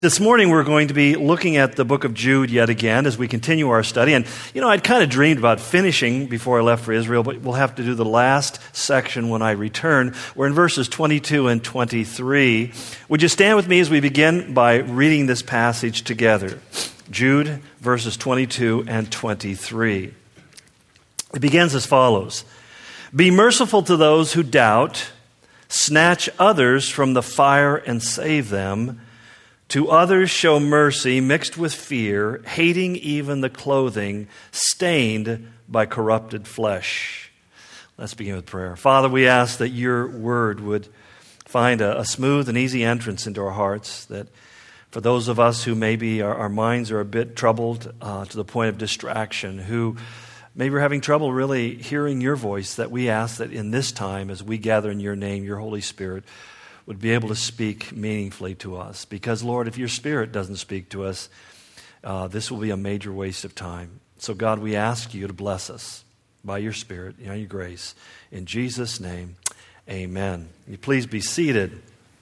This morning we're going to be looking at the book of Jude yet again as we continue our study. And, I'd kind of dreamed about finishing before I left for Israel, but we'll have to do the last section when I return. We're in verses 22 and 23. Would you stand with me as we begin by reading this passage together? Jude, verses 22 and 23. It begins as follows. Be merciful to those who doubt, snatch others from the fire and save them. To others show mercy mixed with fear, hating even the clothing stained by corrupted flesh. Let's begin with prayer. Father, we ask that your word would find a smooth and easy entrance into our hearts, that for those of us who maybe our minds are a bit troubled to the point of distraction, who maybe we're having trouble really hearing your voice, that we ask that in this time as we gather in your name, your Holy Spirit would be able to speak meaningfully to us. Because, Lord, if your Spirit doesn't speak to us, this will be a major waste of time. So, God, we ask you to bless us by your Spirit and your grace. In Jesus' name, amen. You please be seated.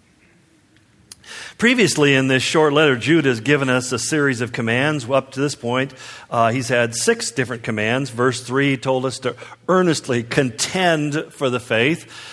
Previously in this short letter, Jude has given us a series of commands. Up to this point, he's had 6 different commands. Verse 3 told us to earnestly contend for the faith.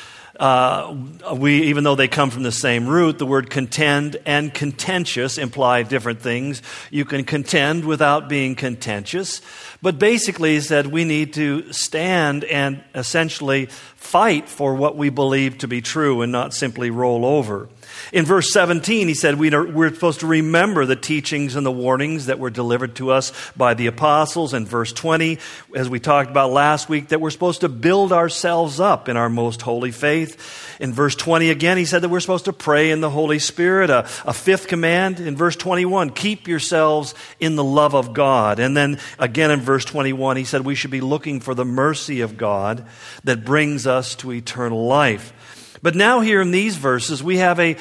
Even though they come from the same root, the word contend and contentious imply different things. You can contend without being contentious. But basically he said we need to stand and essentially fight for what we believe to be true and not simply roll over. In verse 17, he said we're supposed to remember the teachings and the warnings that were delivered to us by the apostles. In verse 20, as we talked about last week, that we're supposed to build ourselves up in our most holy faith. In verse 20 again, he said that we're supposed to pray in the Holy Spirit. A fifth command in verse 21, keep yourselves in the love of God. And then again in verse 21, he said we should be looking for the mercy of God that brings us to eternal life. But now here in these verses, we have a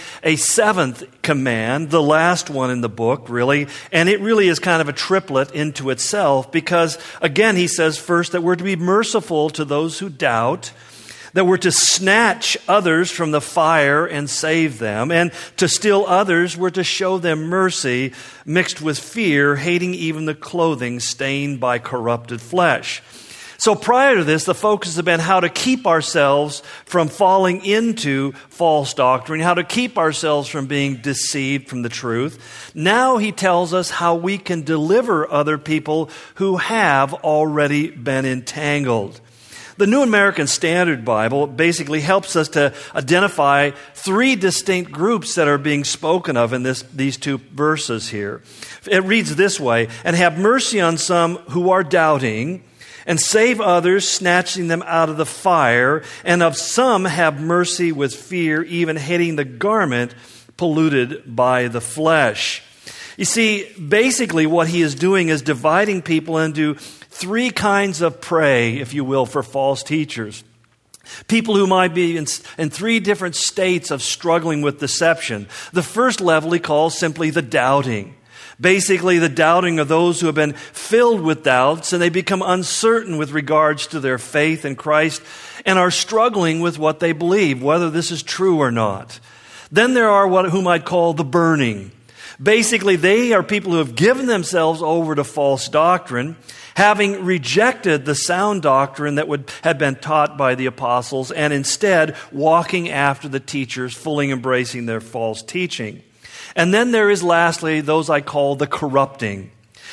7th command, the last one in the book, really. And it really is kind of a triplet into itself because, again, he says first that we're to be merciful to those who doubt, that we're to snatch others from the fire and save them, and to still others, we're to show them mercy mixed with fear, hating even the clothing stained by corrupted flesh. So prior to this, the focus has been how to keep ourselves from falling into false doctrine, how to keep ourselves from being deceived from the truth. Now he tells us how we can deliver other people who have already been entangled. The New American Standard Bible basically helps us to identify 3 distinct groups that are being spoken of in these 2 verses here. It reads this way, and have mercy on some who are doubting, and save others, snatching them out of the fire, and of some have mercy with fear, even hating the garment polluted by the flesh. You see, basically what he is doing is dividing people into 3 kinds of prey, if you will, for false teachers. People who might be in 3 different states of struggling with deception. The first level he calls simply the doubting. Basically, the doubting of those who have been filled with doubts and they become uncertain with regards to their faith in Christ and are struggling with what they believe, whether this is true or not. Then there are whom I'd call the burning. Basically, they are people who have given themselves over to false doctrine, having rejected the sound doctrine that had been taught by the apostles and instead walking after the teachers, fully embracing their false teaching. And then there is lastly those I call the corrupting.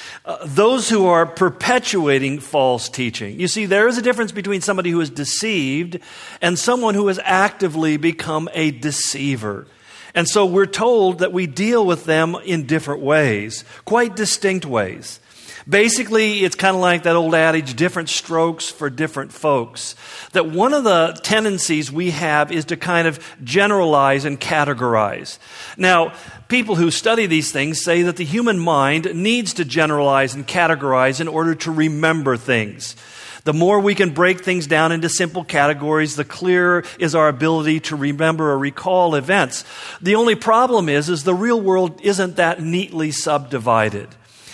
Those who are perpetuating false teaching. You see, there is a difference between somebody who is deceived and someone who has actively become a deceiver. And so we're told that we deal with them in different ways, quite distinct ways. Basically, it's kind of like that old adage, different strokes for different folks. That one of the tendencies we have is to kind of generalize and categorize. Now, people who study these things say that the human mind needs to generalize and categorize in order to remember things. The more we can break things down into simple categories, the clearer is our ability to remember or recall events. The only problem is the real world isn't that neatly subdivided.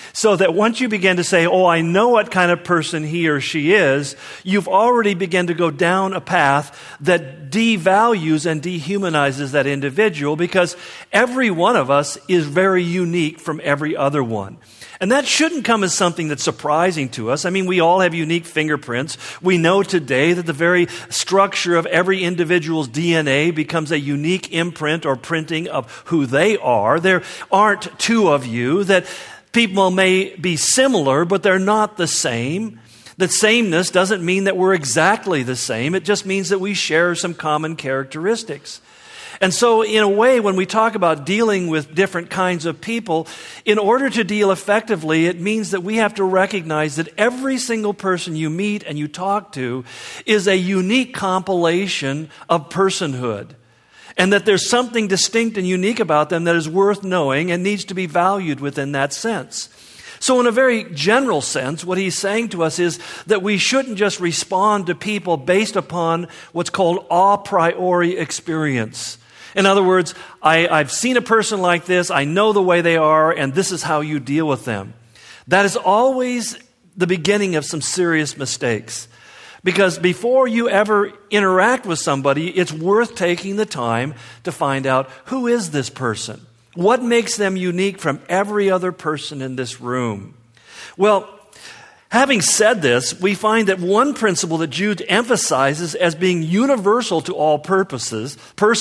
So that once you begin to say, oh, I know what kind of person he or she is, you've already begun to go down a path that devalues and dehumanizes that individual, because every one of us is very unique from every other one. And that shouldn't come as something that's surprising to us. I mean, we all have unique fingerprints. We know today that the very structure of every individual's DNA becomes a unique imprint or printing of who they are. There aren't two of you, that people may be similar, but they're not the same. That sameness doesn't mean that we're exactly the same. It just means that we share some common characteristics. And so, in a way, when we talk about dealing with different kinds of people, in order to deal effectively, it means that we have to recognize that every single person you meet and you talk to is a unique compilation of personhood, and that there's something distinct and unique about them that is worth knowing and needs to be valued within that sense. So in a very general sense, what he's saying to us is that we shouldn't just respond to people based upon what's called a priori experience. In other words, I've seen a person like this, I know the way they are, and this is how you deal with them. That is always the beginning of some serious mistakes. Because before you ever interact with somebody, it's worth taking the time to find out, who is this person? What makes them unique from every other person in this room? Well, having said this, we find that one principle that Jude emphasizes as being universal to all persons,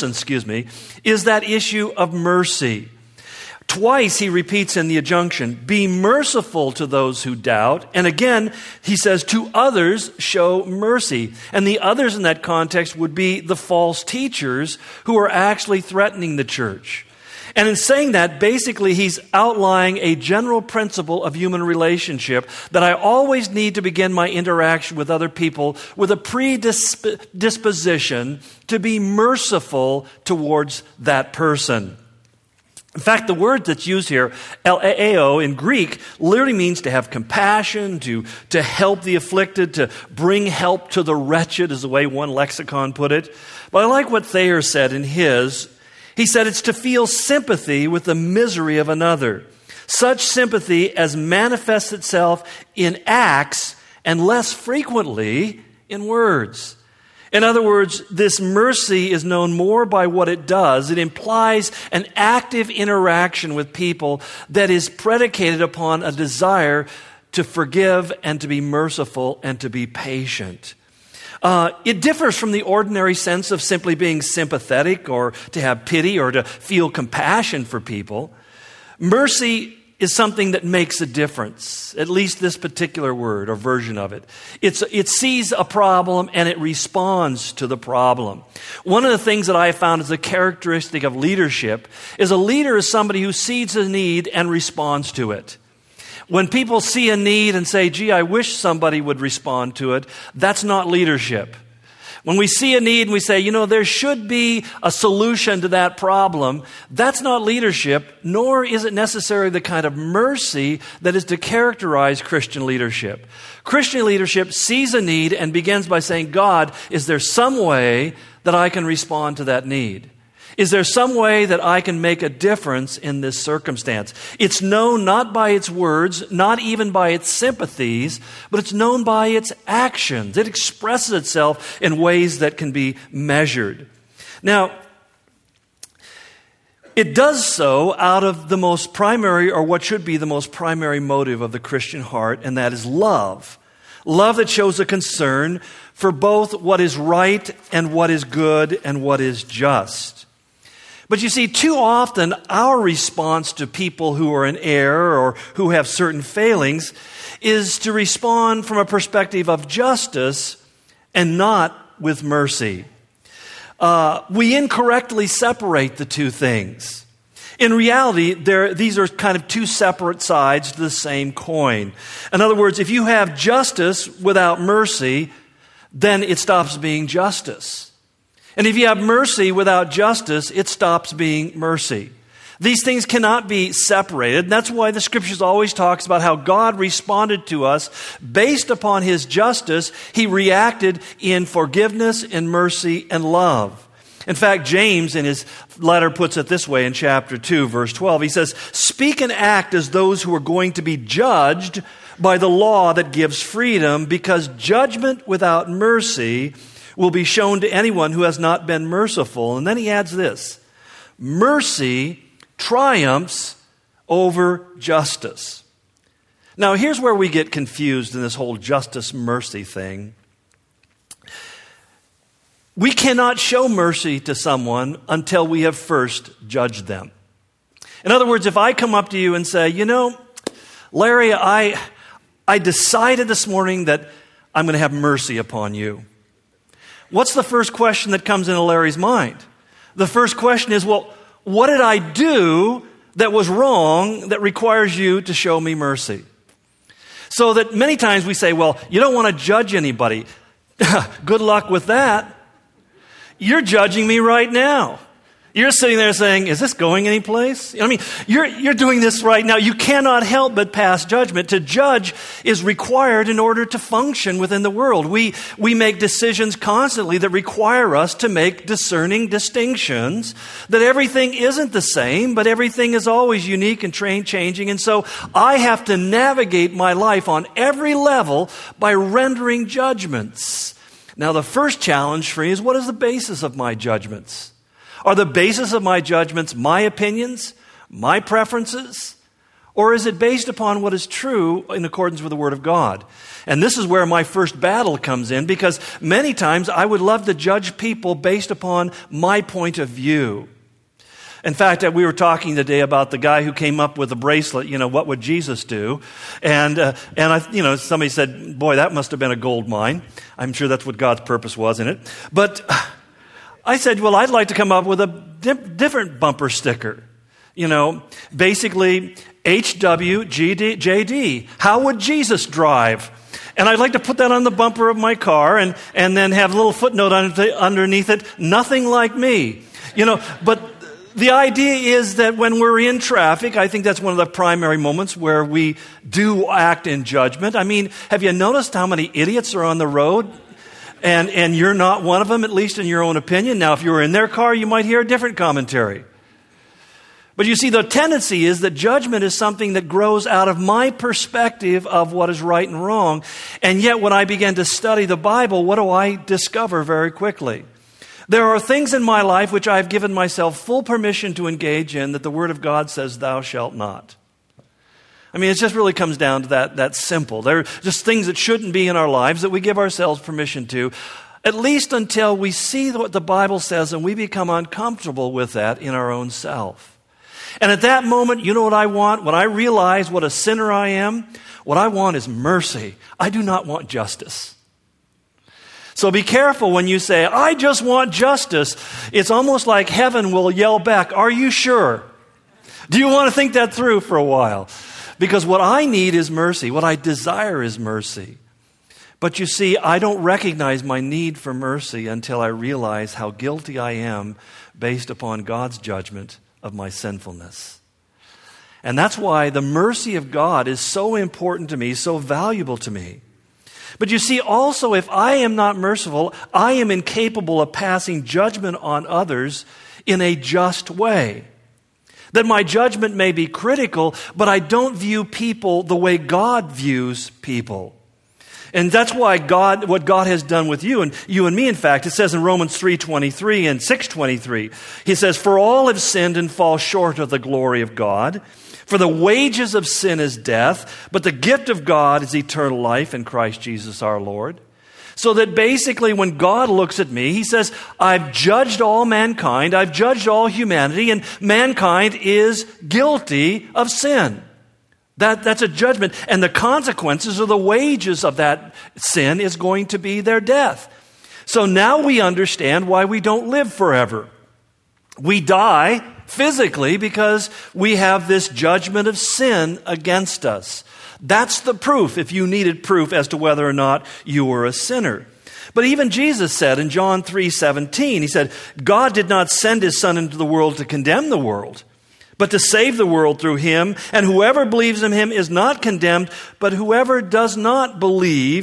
is that issue of mercy. Twice he repeats in the adjunction, be merciful to those who doubt. And again, he says, to others show mercy. And the others in that context would be the false teachers who are actually threatening the church. And in saying that, basically he's outlining a general principle of human relationship, that I always need to begin my interaction with other people with a predisposition to be merciful towards that person. In fact, the word that's used here, eleeo in Greek, literally means to have compassion, to help the afflicted, to bring help to the wretched, is the way one lexicon put it. But I like what Thayer said in his. He said it's to feel sympathy with the misery of another. Such sympathy as manifests itself in acts and less frequently in words. In other words, this mercy is known more by what it does. It implies an active interaction with people that is predicated upon a desire to forgive and to be merciful and to be patient. It differs from the ordinary sense of simply being sympathetic or to have pity or to feel compassion for people. Mercy is something that makes a difference, at least this particular word or version of it. It sees a problem and it responds to the problem. One of the things that I have found as a characteristic of leadership is a leader is somebody who sees a need and responds to it. When people see a need and say, gee, I wish somebody would respond to it, that's not leadership. When we see a need and we say, there should be a solution to that problem, that's not leadership, nor is it necessarily the kind of mercy that is to characterize Christian leadership. Christian leadership sees a need and begins by saying, God, is there some way that I can respond to that need? Is there some way that I can make a difference in this circumstance? It's known not by its words, not even by its sympathies, but it's known by its actions. It expresses itself in ways that can be measured. Now, it does so out of the most primary, or what should be the most primary motive of the Christian heart, and that is love. Love that shows a concern for both what is right and what is good and what is just. But you see, too often our response to people who are in error or who have certain failings is to respond from a perspective of justice and not with mercy. We incorrectly separate the two things. In reality, these are kind of two separate sides to the same coin. In other words, if you have justice without mercy, then it stops being justice. And if you have mercy without justice, it stops being mercy. These things cannot be separated. And that's why the Scriptures always talks about how God responded to us based upon His justice. He reacted in forgiveness and mercy and love. In fact, James in his letter puts it this way in chapter 2, verse 12. He says, "Speak and act as those who are going to be judged by the law that gives freedom, because judgment without mercy will be shown to anyone who has not been merciful." And then he adds this, "Mercy triumphs over justice." Now, here's where we get confused in this whole justice-mercy thing. We cannot show mercy to someone until we have first judged them. In other words, if I come up to you and say, "You know, Larry, I decided this morning that I'm going to have mercy upon you." What's the first question that comes into Larry's mind? The first question is, well, what did I do that was wrong that requires you to show me mercy? So that many times we say, well, you don't want to judge anybody. Good luck with that. You're judging me right now. You're sitting there saying, is this going anyplace? I mean, you're doing this right now. You cannot help but pass judgment. To judge is required in order to function within the world. We make decisions constantly that require us to make discerning distinctions, that everything isn't the same, but everything is always unique and changing. And so I have to navigate my life on every level by rendering judgments. Now, the first challenge for me is, what is the basis of my judgments? Are the basis of my judgments my opinions, my preferences, or is it based upon what is true in accordance with the Word of God? And this is where my first battle comes in, because many times I would love to judge people based upon my point of view. In fact, we were talking today about the guy who came up with a bracelet, what would Jesus do? And somebody said, boy, that must have been a gold mine. I'm sure that's what God's purpose was in it. But I said, well, I'd like to come up with a different bumper sticker. Basically, HWJD. How would Jesus drive? And I'd like to put that on the bumper of my car and then have a little footnote underneath it, nothing like me. But the idea is that when we're in traffic, I think that's one of the primary moments where we do act in judgment. I mean, have you noticed how many idiots are on the road? And you're not one of them, at least in your own opinion. Now, if you were in their car, you might hear a different commentary. But you see, the tendency is that judgment is something that grows out of my perspective of what is right and wrong. And yet, when I begin to study the Bible, what do I discover very quickly? There are things in my life which I've given myself full permission to engage in that the Word of God says, thou shalt not. I mean, it just really comes down to that simple. There are just things that shouldn't be in our lives that we give ourselves permission to, at least until we see what the Bible says and we become uncomfortable with that in our own self. And at that moment, you know what I want? When I realize what a sinner I am, what I want is mercy. I do not want justice. So be careful when you say, I just want justice. It's almost like heaven will yell back, are you sure? Do you want to think that through for a while? Because what I need is mercy. What I desire is mercy. But you see, I don't recognize my need for mercy until I realize how guilty I am based upon God's judgment of my sinfulness. And that's why the mercy of God is so important to me, so valuable to me. But you see, also, if I am not merciful, I am incapable of passing judgment on others in a just way. That my judgment may be critical, but I don't view people the way God views people. And that's why what God has done with you and me, in fact, it says in Romans 3:23 and 6:23, he says, for all have sinned and fall short of the glory of God. For the wages of sin is death, but the gift of God is eternal life in Christ Jesus our Lord. So that basically when God looks at me, he says, I've judged all mankind, I've judged all humanity, and mankind is guilty of sin. That's a judgment. And the consequences or the wages of that sin is going to be their death. So now we understand why we don't live forever. We die physically because we have this judgment of sin against us. That's the proof, if you needed proof as to whether or not you were a sinner. But even Jesus said in John 3:17, he said, God did not send his Son into the world to condemn the world, but to save the world through him. And whoever believes in him is not condemned, but whoever does not believe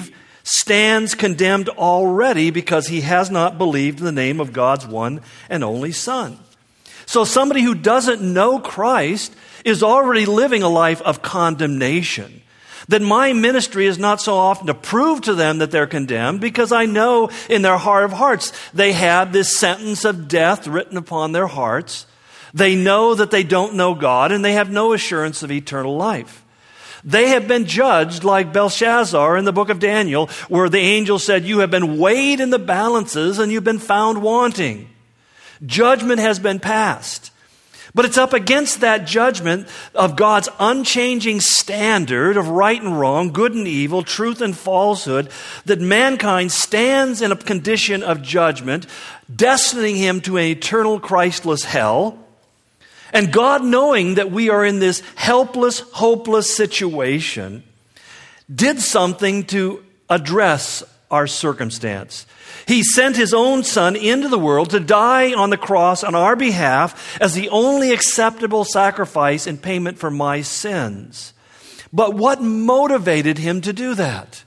stands condemned already because he has not believed in the name of God's one and only Son. So somebody who doesn't know Christ is already living a life of condemnation. That my ministry is not so often to prove to them that they're condemned, because I know in their heart of hearts they have this sentence of death written upon their hearts. They know that they don't know God, and they have no assurance of eternal life. They have been judged like Belshazzar in the book of Daniel, where the angel said, "You have been weighed in the balances and you've been found wanting." Judgment has been passed. But it's up against that judgment of God's unchanging standard of right and wrong, good and evil, truth and falsehood, that mankind stands in a condition of judgment, destining him to an eternal Christless hell. And God, knowing that we are in this helpless, hopeless situation, did something to address our circumstance. He sent his own Son into the world to die on the cross on our behalf as the only acceptable sacrifice in payment for my sins. But what motivated him to do that?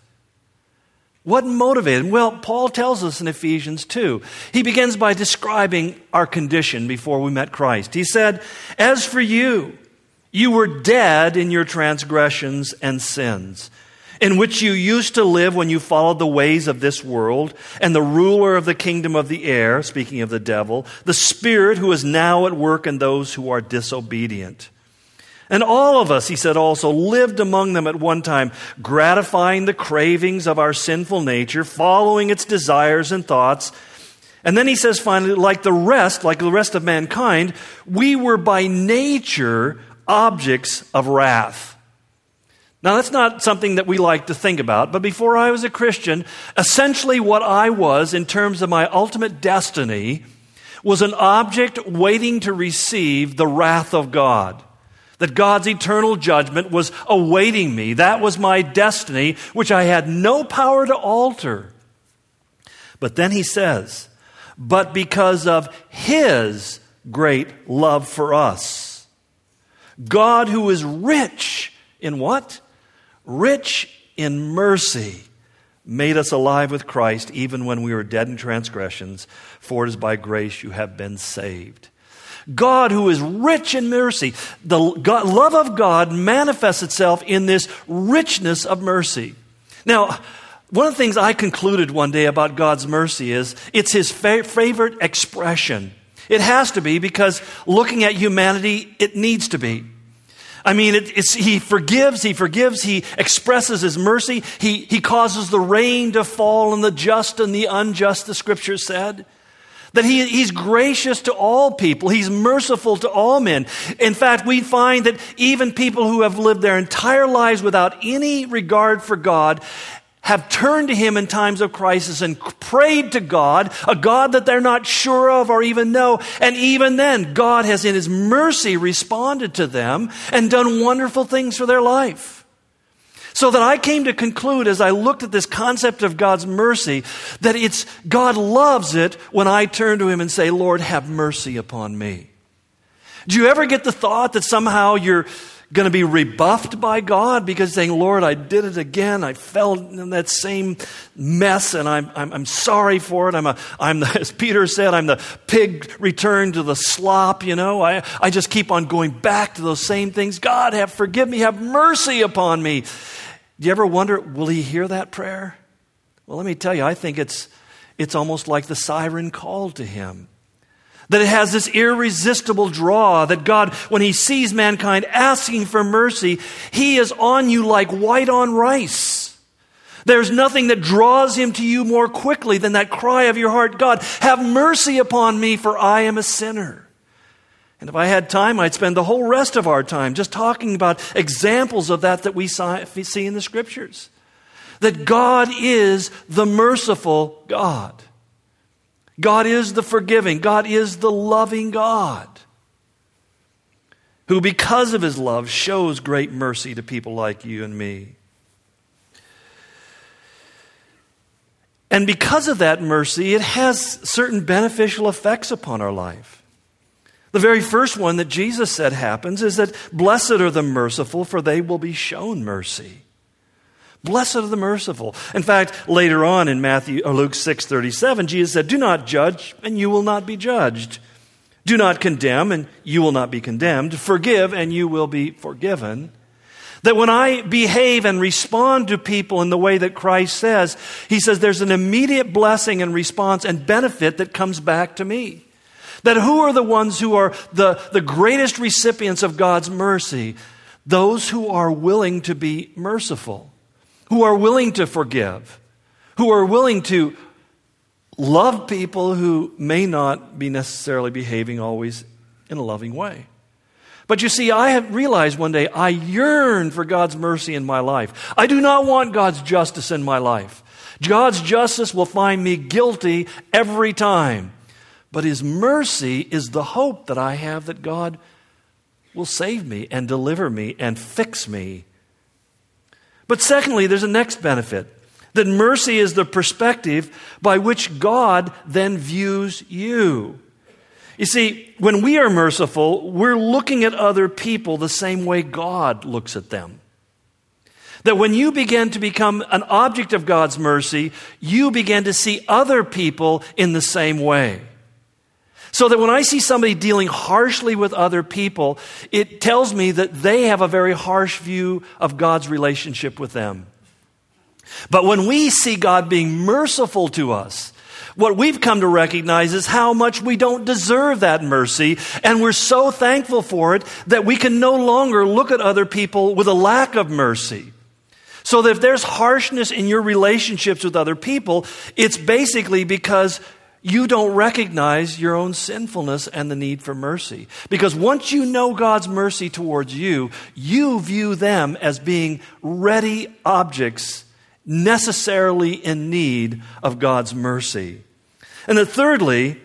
What motivated him? Well, Paul tells us in Ephesians 2. He begins by describing our condition before we met Christ. He said, "As for you, you were dead in your transgressions and sins, in which you used to live when you followed the ways of this world and the ruler of the kingdom of the air," speaking of the devil, "the spirit who is now at work in those who are disobedient. And all of us," he said also, "lived among them at one time, gratifying the cravings of our sinful nature, following its desires and thoughts." And then he says finally, like the rest of mankind, we were by nature objects of wrath. Now, that's not something that we like to think about, but before I was a Christian, essentially what I was in terms of my ultimate destiny was an object waiting to receive the wrath of God. That God's eternal judgment was awaiting me. That was my destiny, which I had no power to alter. But then he says, "But because of his great love for us, God, who is rich in" what? "Rich in mercy, made us alive with Christ even when we were dead in transgressions, for it is by grace you have been saved." God, who is rich in mercy. The love of God manifests itself in this richness of mercy. Now, one of the things I concluded one day about God's mercy is it's his favorite expression. It has to be, because looking at humanity, it needs to be. I mean, he forgives, he expresses his mercy, he causes the rain to fall on the just and the unjust, the scripture said. That he's gracious to all people, he's merciful to all men. In fact, we find that even people who have lived their entire lives without any regard for God have turned to him in times of crisis and prayed to God, a God that they're not sure of or even know. And even then, God has in his mercy responded to them and done wonderful things for their life. So that I came to conclude, as I looked at this concept of God's mercy, that God loves it when I turn to him and say, "Lord, have mercy upon me." Do you ever get the thought that somehow you're going to be rebuffed by God because saying, "Lord, I did it again. I fell in that same mess, and I'm sorry for it. As Peter said, I'm the pig returned to the slop. I just keep on going back to those same things. God, forgive me, have mercy upon me." Do you ever wonder, will he hear that prayer? Well, let me tell you, I think it's almost like the siren call to him. That it has this irresistible draw, that God, when he sees mankind asking for mercy, he is on you like white on rice. There's nothing that draws him to you more quickly than that cry of your heart, "God, have mercy upon me, for I am a sinner." And if I had time, I'd spend the whole rest of our time just talking about examples of that we see in the scriptures. That God is the merciful God. God is the forgiving. God is the loving God, who because of his love shows great mercy to people like you and me. And because of that mercy, it has certain beneficial effects upon our life. The very first one that Jesus said happens is that blessed are the merciful, for they will be shown mercy. Blessed are the merciful. In fact, later on in Luke 6:37, Jesus said, do not judge, and you will not be judged. Do not condemn, and you will not be condemned. Forgive, and you will be forgiven. That when I behave and respond to people in the way that Christ says, he says there's an immediate blessing and response and benefit that comes back to me. That who are the ones who are the greatest recipients of God's mercy? Those who are willing to be merciful, who are willing to forgive, who are willing to love people who may not be necessarily behaving always in a loving way. But you see, I have realized one day I yearn for God's mercy in my life. I do not want God's justice in my life. God's justice will find me guilty every time. But His mercy is the hope that I have that God will save me and deliver me and fix me. But secondly, there's a next benefit. That mercy is the perspective by which God then views you. You see, when we are merciful, we're looking at other people the same way God looks at them. That when you begin to become an object of God's mercy, you begin to see other people in the same way. So that when I see somebody dealing harshly with other people, it tells me that they have a very harsh view of God's relationship with them. But when we see God being merciful to us, what we've come to recognize is how much we don't deserve that mercy, and we're so thankful for it that we can no longer look at other people with a lack of mercy. So that if there's harshness in your relationships with other people, it's basically because you don't recognize your own sinfulness and the need for mercy. Because once you know God's mercy towards you, you view them as being ready objects necessarily in need of God's mercy. And then thirdly,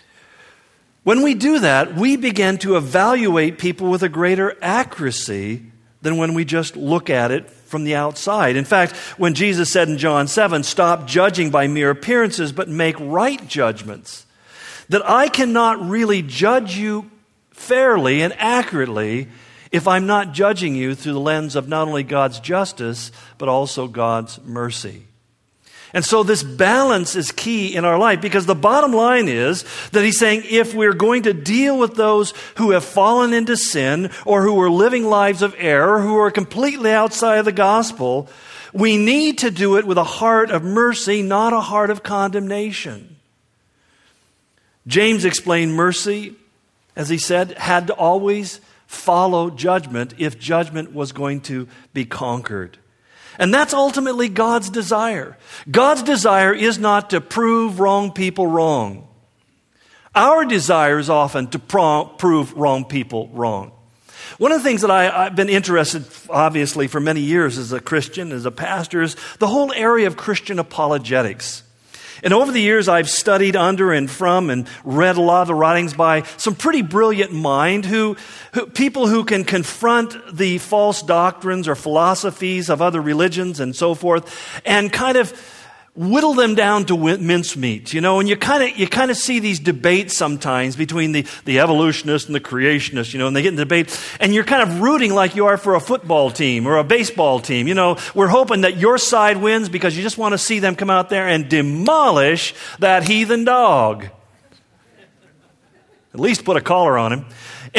when we do that, we begin to evaluate people with a greater accuracy than when we just look at it from the outside. In fact, when Jesus said in John 7, stop judging by mere appearances, but make right judgments, that I cannot really judge you fairly and accurately if I'm not judging you through the lens of not only God's justice, but also God's mercy. And so this balance is key in our life, because the bottom line is that he's saying if we're going to deal with those who have fallen into sin or who are living lives of error, who are completely outside of the gospel, we need to do it with a heart of mercy, not a heart of condemnation. James explained mercy, as he said, had to always follow judgment if judgment was going to be conquered. And that's ultimately God's desire. God's desire is not to prove wrong people wrong. Our desire is often to prove wrong people wrong. One of the things that I've been interested, obviously, for many years as a Christian, as a pastor, is the whole area of Christian apologetics. And over the years, I've studied under and from and read a lot of the writings by some pretty brilliant mind people who can confront the false doctrines or philosophies of other religions and so forth, and kind of whittle them down to mincemeat, and you kind of see these debates sometimes between the evolutionists and the creationists, and they get in debate, and you're kind of rooting like you are for a football team or a baseball team. We're hoping that your side wins because you just want to see them come out there and demolish that heathen dog. At least put a collar on him.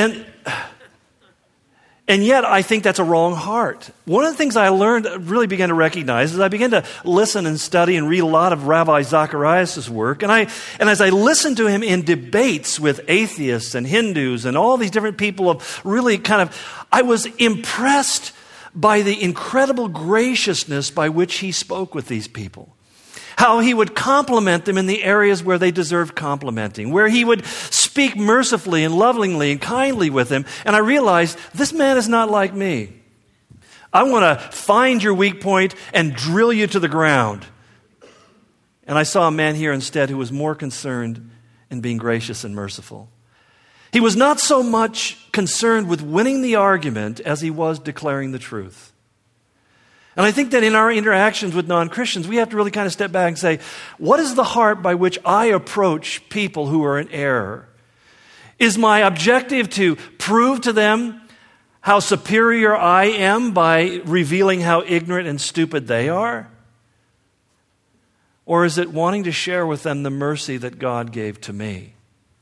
And yet, I think that's a wrong heart. One of the things I really began to recognize, is I began to listen and study and read a lot of Rabbi Zacharias' work. And as I listened to him in debates with atheists and Hindus and all these different people of really I was impressed by the incredible graciousness by which he spoke with these people. How he would compliment them in the areas where they deserved complimenting, where he would speak mercifully and lovingly and kindly with them. And I realized, this man is not like me. I want to find your weak point and drill you to the ground. And I saw a man here instead who was more concerned in being gracious and merciful. He was not so much concerned with winning the argument as he was declaring the truth. And I think that in our interactions with non-Christians, we have to really kind of step back and say, what is the heart by which I approach people who are in error? Is my objective to prove to them how superior I am by revealing how ignorant and stupid they are? Or is it wanting to share with them the mercy that God gave to me?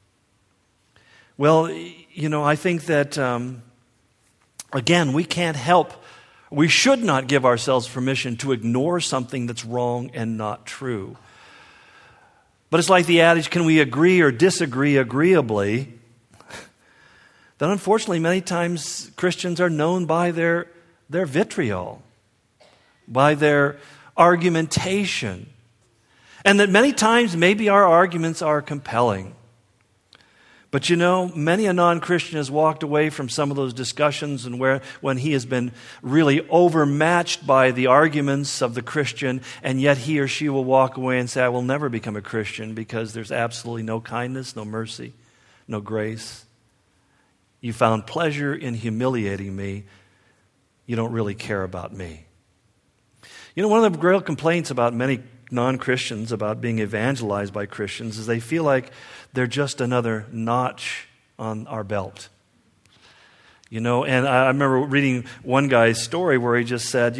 Well, I think that, again, we can't help. We should not give ourselves permission to ignore something that's wrong and not true. But it's like the adage, can we agree or disagree agreeably? Then unfortunately, many times Christians are known by their vitriol, by their argumentation. And that many times maybe our arguments are compelling. But many a non-Christian has walked away from some of those discussions and when he has been really overmatched by the arguments of the Christian, and yet he or she will walk away and say, I will never become a Christian because there's absolutely no kindness, no mercy, no grace. You found pleasure in humiliating me. You don't really care about me. One of the real complaints about many non-Christians about being evangelized by Christians is they feel like they're just another notch on our belt. And I remember reading one guy's story where he just said,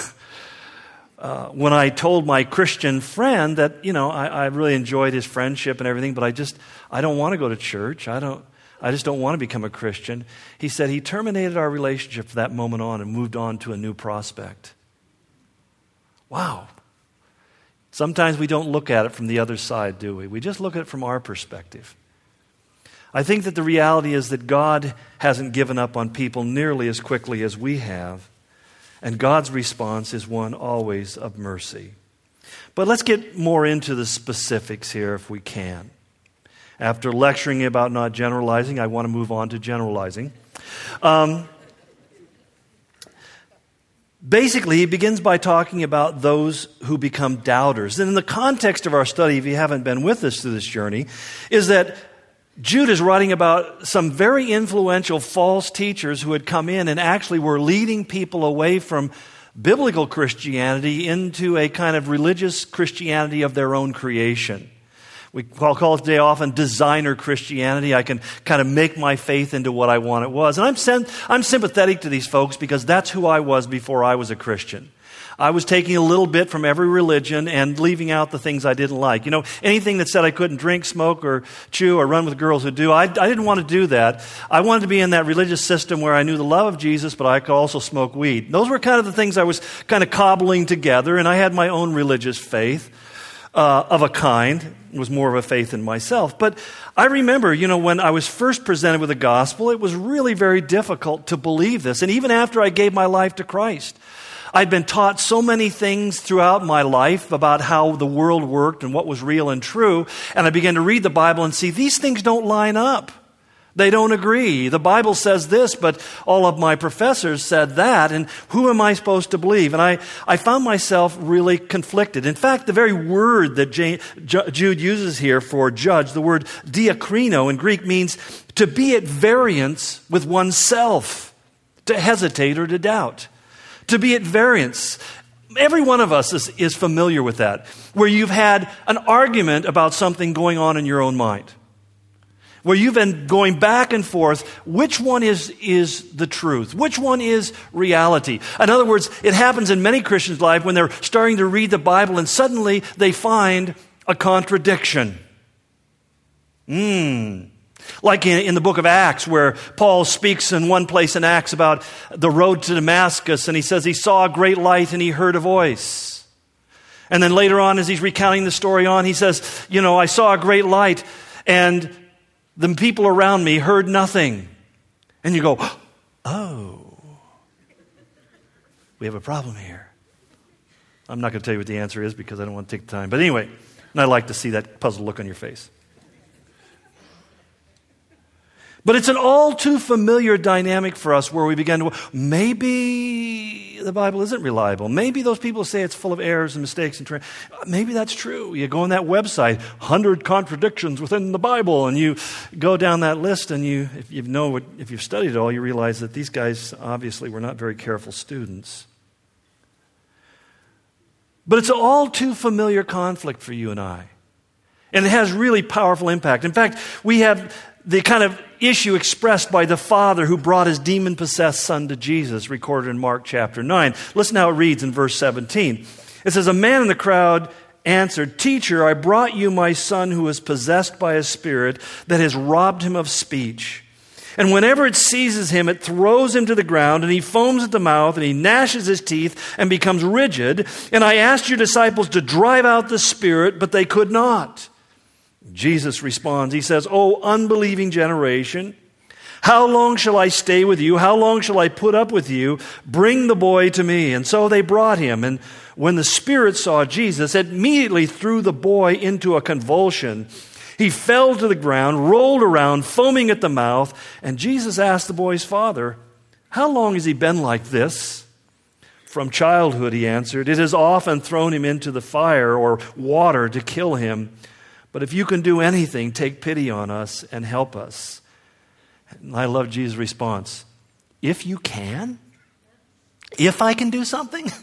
when I told my Christian friend that, I really enjoyed his friendship and everything, but I don't want to go to church. I just don't want to become a Christian. He said he terminated our relationship from that moment on and moved on to a new prospect. Wow. Sometimes we don't look at it from the other side, do we? We just look at it from our perspective. I think that the reality is that God hasn't given up on people nearly as quickly as we have, and God's response is one always of mercy. But let's get more into the specifics here if we can. After lecturing about not generalizing, I want to move on to generalizing. Basically, he begins by talking about those who become doubters. And in the context of our study, if you haven't been with us through this journey, is that Jude is writing about some very influential false teachers who had come in and actually were leading people away from biblical Christianity into a kind of religious Christianity of their own creation. We call it today often designer Christianity. I can kind of make my faith into what I want it was. And I'm sympathetic to these folks because that's who I was before I was a Christian. I was taking a little bit from every religion and leaving out the things I didn't like. Anything that said I couldn't drink, smoke, or chew, or run with girls who do, I didn't want to do that. I wanted to be in that religious system where I knew the love of Jesus, but I could also smoke weed. Those were kind of the things I was kind of cobbling together, and I had my own religious faith of a kind. It was more of a faith in myself. But I remember, when I was first presented with the gospel, it was really very difficult to believe this. And even after I gave my life to Christ, I'd been taught so many things throughout my life about how the world worked and what was real and true. And I began to read the Bible and see these things don't line up. They don't agree. The Bible says this, but all of my professors said that. And who am I supposed to believe? And I found myself really conflicted. In fact, the very word that Jude uses here for judge, the word diakrino in Greek, means to be at variance with oneself, to hesitate or to doubt. To be at variance. Every one of us is familiar with that, where you've had an argument about something going on in your own mind, where you've been going back and forth. Which one is the truth? Which one is reality? In other words, it happens in many Christians' life when they're starting to read the Bible and suddenly they find a contradiction. Like in the book of Acts, where Paul speaks in one place in Acts about the road to Damascus, and he says he saw a great light and he heard a voice. And then later on, as he's recounting the story on, he says, I saw a great light and the people around me heard nothing. And you go, oh, we have a problem here. I'm not going to tell you what the answer is because I don't want to take the time. But anyway, and I like to see that puzzled look on your face. But it's an all too familiar dynamic for us where we begin to, maybe the Bible isn't reliable. Maybe those people say it's full of errors and mistakes. Maybe that's true. You go on that website, 100 contradictions within the Bible, and you go down that list, and if you've studied it all, you realize that these guys obviously were not very careful students. But it's an all too familiar conflict for you and I. And it has really powerful impact. In fact, we have the kind of issue expressed by the father who brought his demon-possessed son to Jesus, recorded in Mark chapter 9. Listen how it reads in verse 17. It says, a man in the crowd answered, Teacher, I brought you my son who is possessed by a spirit that has robbed him of speech. And whenever it seizes him, it throws him to the ground, and he foams at the mouth, and he gnashes his teeth and becomes rigid. And I asked your disciples to drive out the spirit, but they could not. Jesus responds, he says, O unbelieving generation, how long shall I stay with you? How long shall I put up with you? Bring the boy to me. And so they brought him. And when the spirit saw Jesus, it immediately threw the boy into a convulsion. He fell to the ground, rolled around, foaming at the mouth. And Jesus asked the boy's father, how long has he been like this? From childhood, he answered. It has often thrown him into the fire or water to kill him. But if you can do anything, take pity on us and help us. And I love Jesus' response. If you can? If I can do something?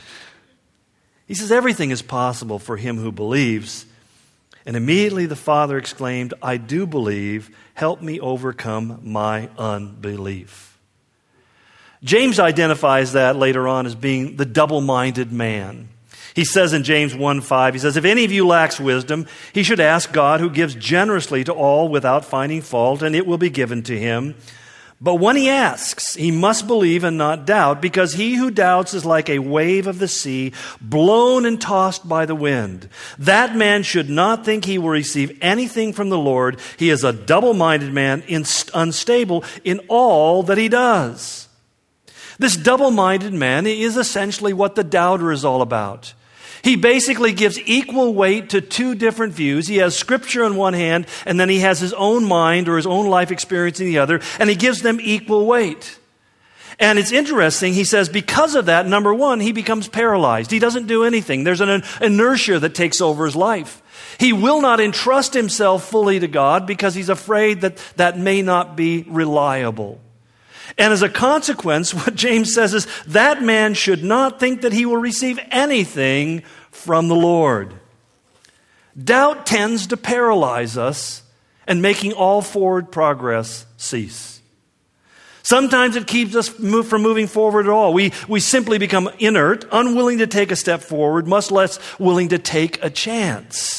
He says, everything is possible for him who believes. And immediately the father exclaimed, I do believe. Help me overcome my unbelief. James identifies that later on as being the double-minded man. He says in James 1:5, he says, if any of you lacks wisdom, he should ask God who gives generously to all without finding fault, and it will be given to him. But when he asks, he must believe and not doubt, because he who doubts is like a wave of the sea, blown and tossed by the wind. That man should not think he will receive anything from the Lord. He is a double-minded man, unstable in all that he does. This double-minded man is essentially what the doubter is all about. He basically gives equal weight to two different views. He has Scripture on one hand, and then he has his own mind or his own life experience in the other, and he gives them equal weight. And it's interesting, he says, because of that, number one, he becomes paralyzed. He doesn't do anything. There's an inertia that takes over his life. He will not entrust himself fully to God because he's afraid that that may not be reliable. And as a consequence, what James says is that man should not think that he will receive anything from the Lord. Doubt tends to paralyze us and making all forward progress cease. Sometimes it keeps us from moving forward at all. We simply become inert, unwilling to take a step forward, much less willing to take a chance.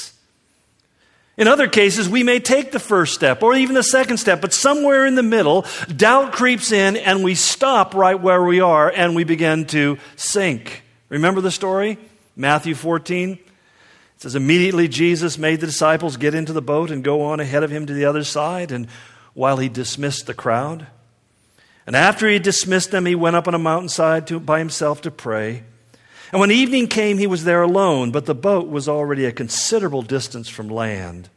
In other cases, we may take the first step or even the second step, but somewhere in the middle, doubt creeps in and we stop right where we are and we begin to sink. Remember the story? Matthew 14. It says, immediately Jesus made the disciples get into the boat and go on ahead of him to the other side, and while he dismissed the crowd. And after he dismissed them, he went up on a mountainside by himself to pray. And when evening came, he was there alone, but the boat was already a considerable distance from land,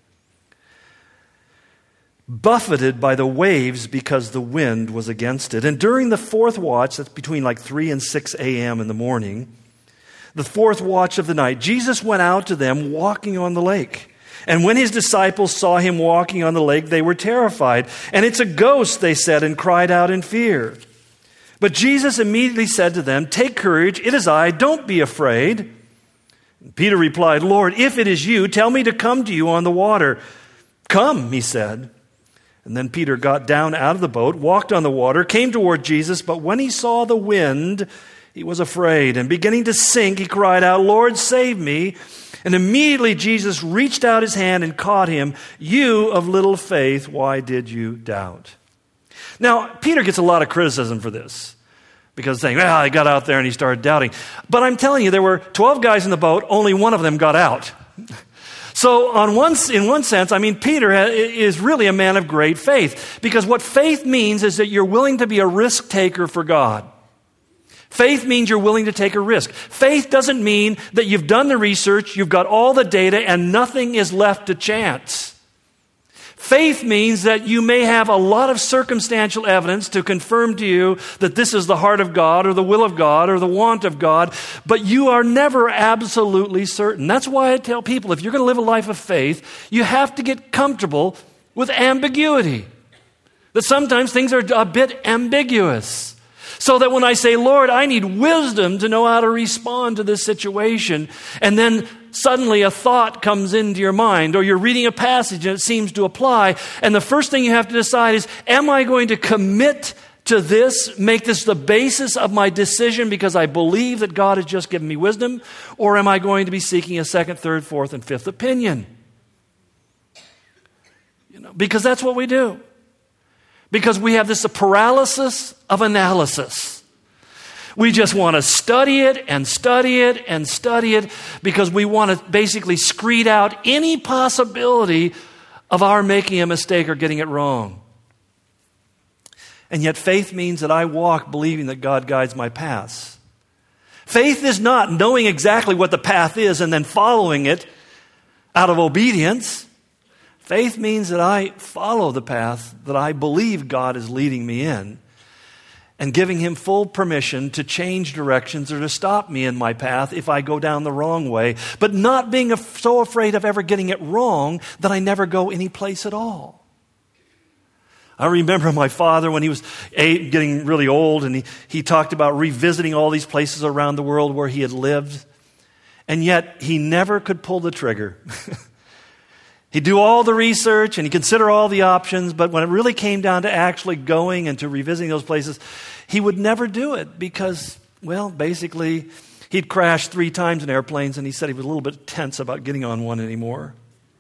buffeted by the waves because the wind was against it. And during the fourth watch, that's between like 3 and 6 a.m. in the morning, the fourth watch of the night, Jesus went out to them walking on the lake. And when his disciples saw him walking on the lake, they were terrified. And it's a ghost, they said, and cried out in fear. But Jesus immediately said to them, take courage, it is I, don't be afraid. Peter replied, Lord, if it is you, tell me to come to you on the water. Come, he said. And then Peter got down out of the boat, walked on the water, came toward Jesus, but when he saw the wind, he was afraid. And beginning to sink, he cried out, Lord, save me. And immediately Jesus reached out his hand and caught him. You of little faith, why did you doubt? Now, Peter gets a lot of criticism for this because saying, well, he got out there and he started doubting. But I'm telling you, there were 12 guys in the boat, only one of them got out. So in one sense, I mean, Peter is really a man of great faith, because what faith means is that you're willing to be a risk taker for God. Faith means you're willing to take a risk. Faith doesn't mean that you've done the research, you've got all the data, and nothing is left to chance. Faith means that you may have a lot of circumstantial evidence to confirm to you that this is the heart of God or the will of God or the want of God, but you are never absolutely certain. That's why I tell people, if you're going to live a life of faith, you have to get comfortable with ambiguity. That sometimes things are a bit ambiguous. So that when I say, Lord, I need wisdom to know how to respond to this situation, and then suddenly a thought comes into your mind, or you're reading a passage and it seems to apply, and the first thing you have to decide is, am I going to commit to this, make this the basis of my decision because I believe that God has just given me wisdom, or am I going to be seeking a second, third, fourth, and fifth opinion? Because that's what we do. Because we have this paralysis of analysis. We just want to study it and study it and study it because we want to basically screed out any possibility of our making a mistake or getting it wrong. And yet faith means that I walk believing that God guides my paths. Faith is not knowing exactly what the path is and then following it out of obedience. Faith means that I follow the path that I believe God is leading me in and giving Him full permission to change directions or to stop me in my path if I go down the wrong way, but not being so afraid of ever getting it wrong that I never go any place at all. I remember my father when he was getting really old, and he talked about revisiting all these places around the world where he had lived, and yet he never could pull the trigger. He'd do all the research and he'd consider all the options, but when it really came down to actually going and to revisiting those places, he would never do it because, well, basically, he'd crashed 3 times in airplanes, and he said he was a little bit tense about getting on one anymore.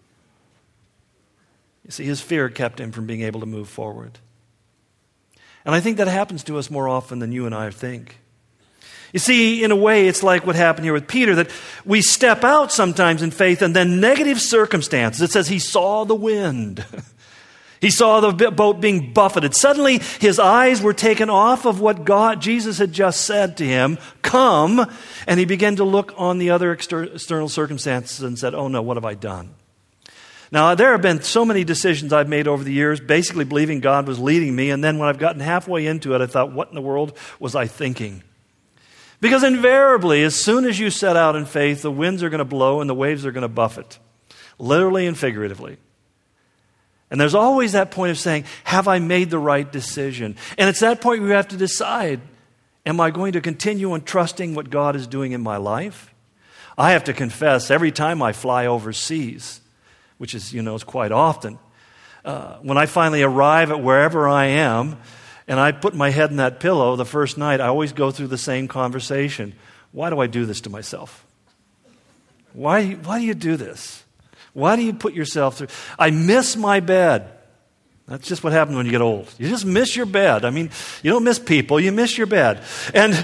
You see, his fear kept him from being able to move forward. And I think that happens to us more often than you and I think. You see, in a way, it's like what happened here with Peter, that we step out sometimes in faith and then negative circumstances. It says he saw the wind. He saw the boat being buffeted. Suddenly, his eyes were taken off of what Jesus had just said to him, come, and he began to look on the other external circumstances and said, oh no, what have I done? Now, there have been so many decisions I've made over the years, basically believing God was leading me, and then when I've gotten halfway into it, I thought, what in the world was I thinking? Because invariably, as soon as you set out in faith, the winds are going to blow and the waves are going to buffet, literally and figuratively. And there's always that point of saying, have I made the right decision? And it's that point where you have to decide, am I going to continue on trusting what God is doing in my life? I have to confess, every time I fly overseas, which is, is quite often, when I finally arrive at wherever I am, and I put my head in that pillow the first night, I always go through the same conversation. Why do I do this to myself? Why do you do this? Why do you put yourself through? I miss my bed. That's just what happens when you get old. You just miss your bed. I mean, you don't miss people, you miss your bed. And,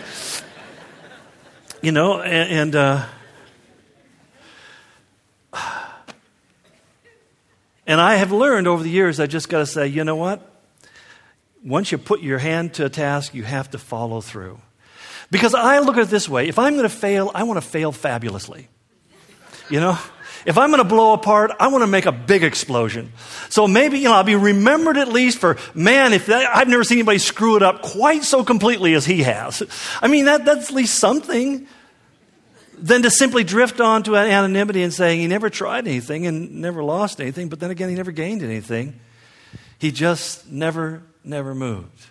and I have learned over the years, I just got to say, you know what? Once you put your hand to a task, you have to follow through. Because I look at it this way, if I'm going to fail, I want to fail fabulously. If I'm going to blow apart, I want to make a big explosion. So maybe, I'll be remembered at least for, I've never seen anybody screw it up quite so completely as he has. I mean, that's at least something. Than to simply drift on to anonymity and saying he never tried anything and never lost anything, but then again, he never gained anything. He just never moved.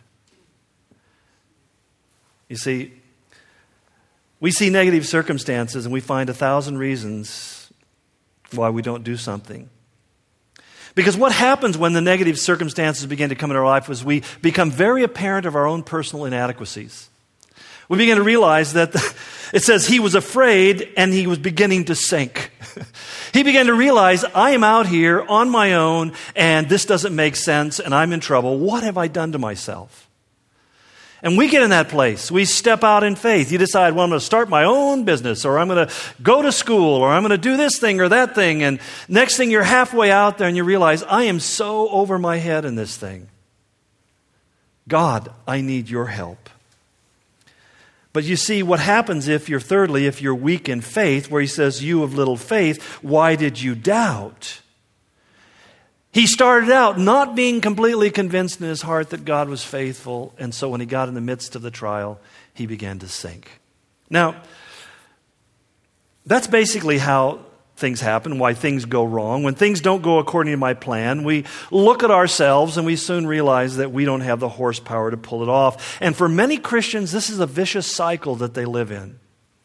You see, we see negative circumstances and we find 1,000 reasons why we don't do something. Because what happens when the negative circumstances begin to come in our life is we become very apparent of our own personal inadequacies. We begin to realize that it says he was afraid and he was beginning to sink. He began to realize, I am out here on my own and this doesn't make sense and I'm in trouble. What have I done to myself? And we get in that place. We step out in faith. You decide, well, I'm going to start my own business, or I'm going to go to school, or I'm going to do this thing or that thing. And next thing, you're halfway out there and you realize, I am so over my head in this thing. God, I need your help. But you see, what happens if you're weak in faith, where he says, you of little faith, why did you doubt? He started out not being completely convinced in his heart that God was faithful, and so when he got in the midst of the trial, he began to sink. Now, that's basically how things happen, why things go wrong. When things don't go according to my plan, we look at ourselves and we soon realize that we don't have the horsepower to pull it off. And for many Christians, this is a vicious cycle that they live in.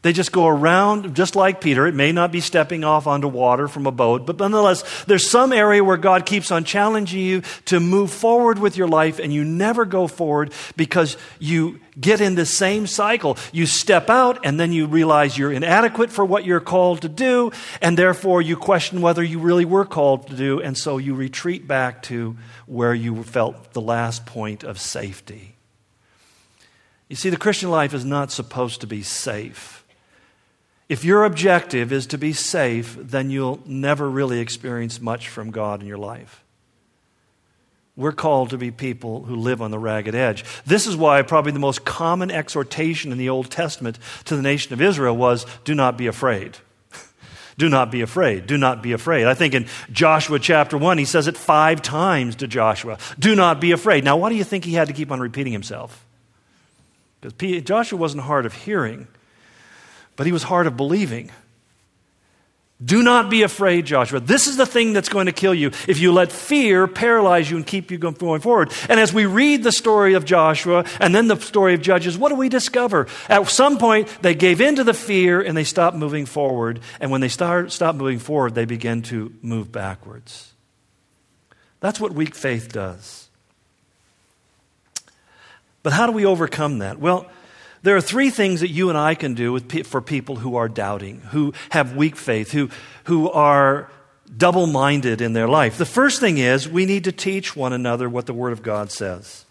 They just go around, just like Peter. It may not be stepping off onto water from a boat, but nonetheless, there's some area where God keeps on challenging you to move forward with your life, and you never go forward because you get in the same cycle. You step out, and then you realize you're inadequate for what you're called to do, and therefore you question whether you really were called to do, and so you retreat back to where you felt the last point of safety. You see, the Christian life is not supposed to be safe. If your objective is to be safe, then you'll never really experience much from God in your life. We're called to be people who live on the ragged edge. This is why probably the most common exhortation in the Old Testament to the nation of Israel was, do not be afraid. Do not be afraid. Do not be afraid. I think in Joshua chapter 1, he says it 5 times to Joshua. Do not be afraid. Now, why do you think he had to keep on repeating himself? Because Joshua wasn't hard of hearing, but he was hard of believing. Do not be afraid, Joshua. This is the thing that's going to kill you if you let fear paralyze you and keep you going forward. And as we read the story of Joshua and then the story of Judges, what do we discover? At some point, they gave in to the fear and they stopped moving forward. And when they stopped moving forward, they began to move backwards. That's what weak faith does. But how do we overcome that? Well, there are 3 things that you and I can do for people who are doubting, who have weak faith, who are double-minded in their life. The first thing is we need to teach one another what the Word of God says.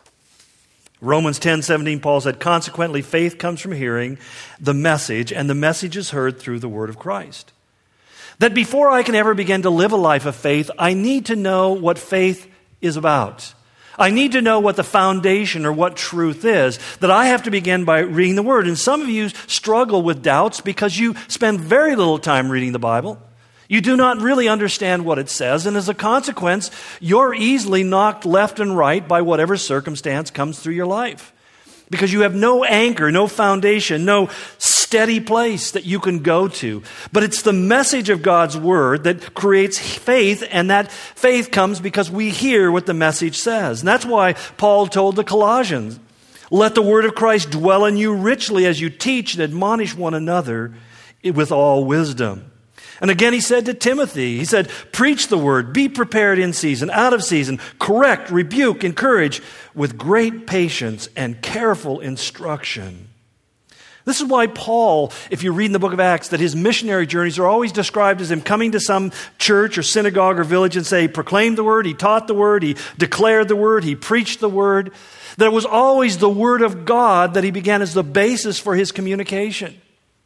Romans 10:17, Paul said, consequently, faith comes from hearing the message, and the message is heard through the Word of Christ. That before I can ever begin to live a life of faith, I need to know what faith is about. I need to know what the foundation or what truth is, that I have to begin by reading the Word. And some of you struggle with doubts because you spend very little time reading the Bible. You do not really understand what it says, and as a consequence, you're easily knocked left and right by whatever circumstance comes through your life. Because you have no anchor, no foundation, no steady place that you can go to. But it's the message of God's Word that creates faith, and that faith comes because we hear what the message says. And that's why Paul told the Colossians, let the Word of Christ dwell in you richly as you teach and admonish one another with all wisdom. And again, he said to Timothy, he said, preach the word, be prepared in season, out of season, correct, rebuke, encourage with great patience and careful instruction. This is why Paul, if you read in the book of Acts, that his missionary journeys are always described as him coming to some church or synagogue or village and say, he proclaimed the word, he taught the word, he declared the word, he preached the word. That it was always the Word of God that he began as the basis for his communication.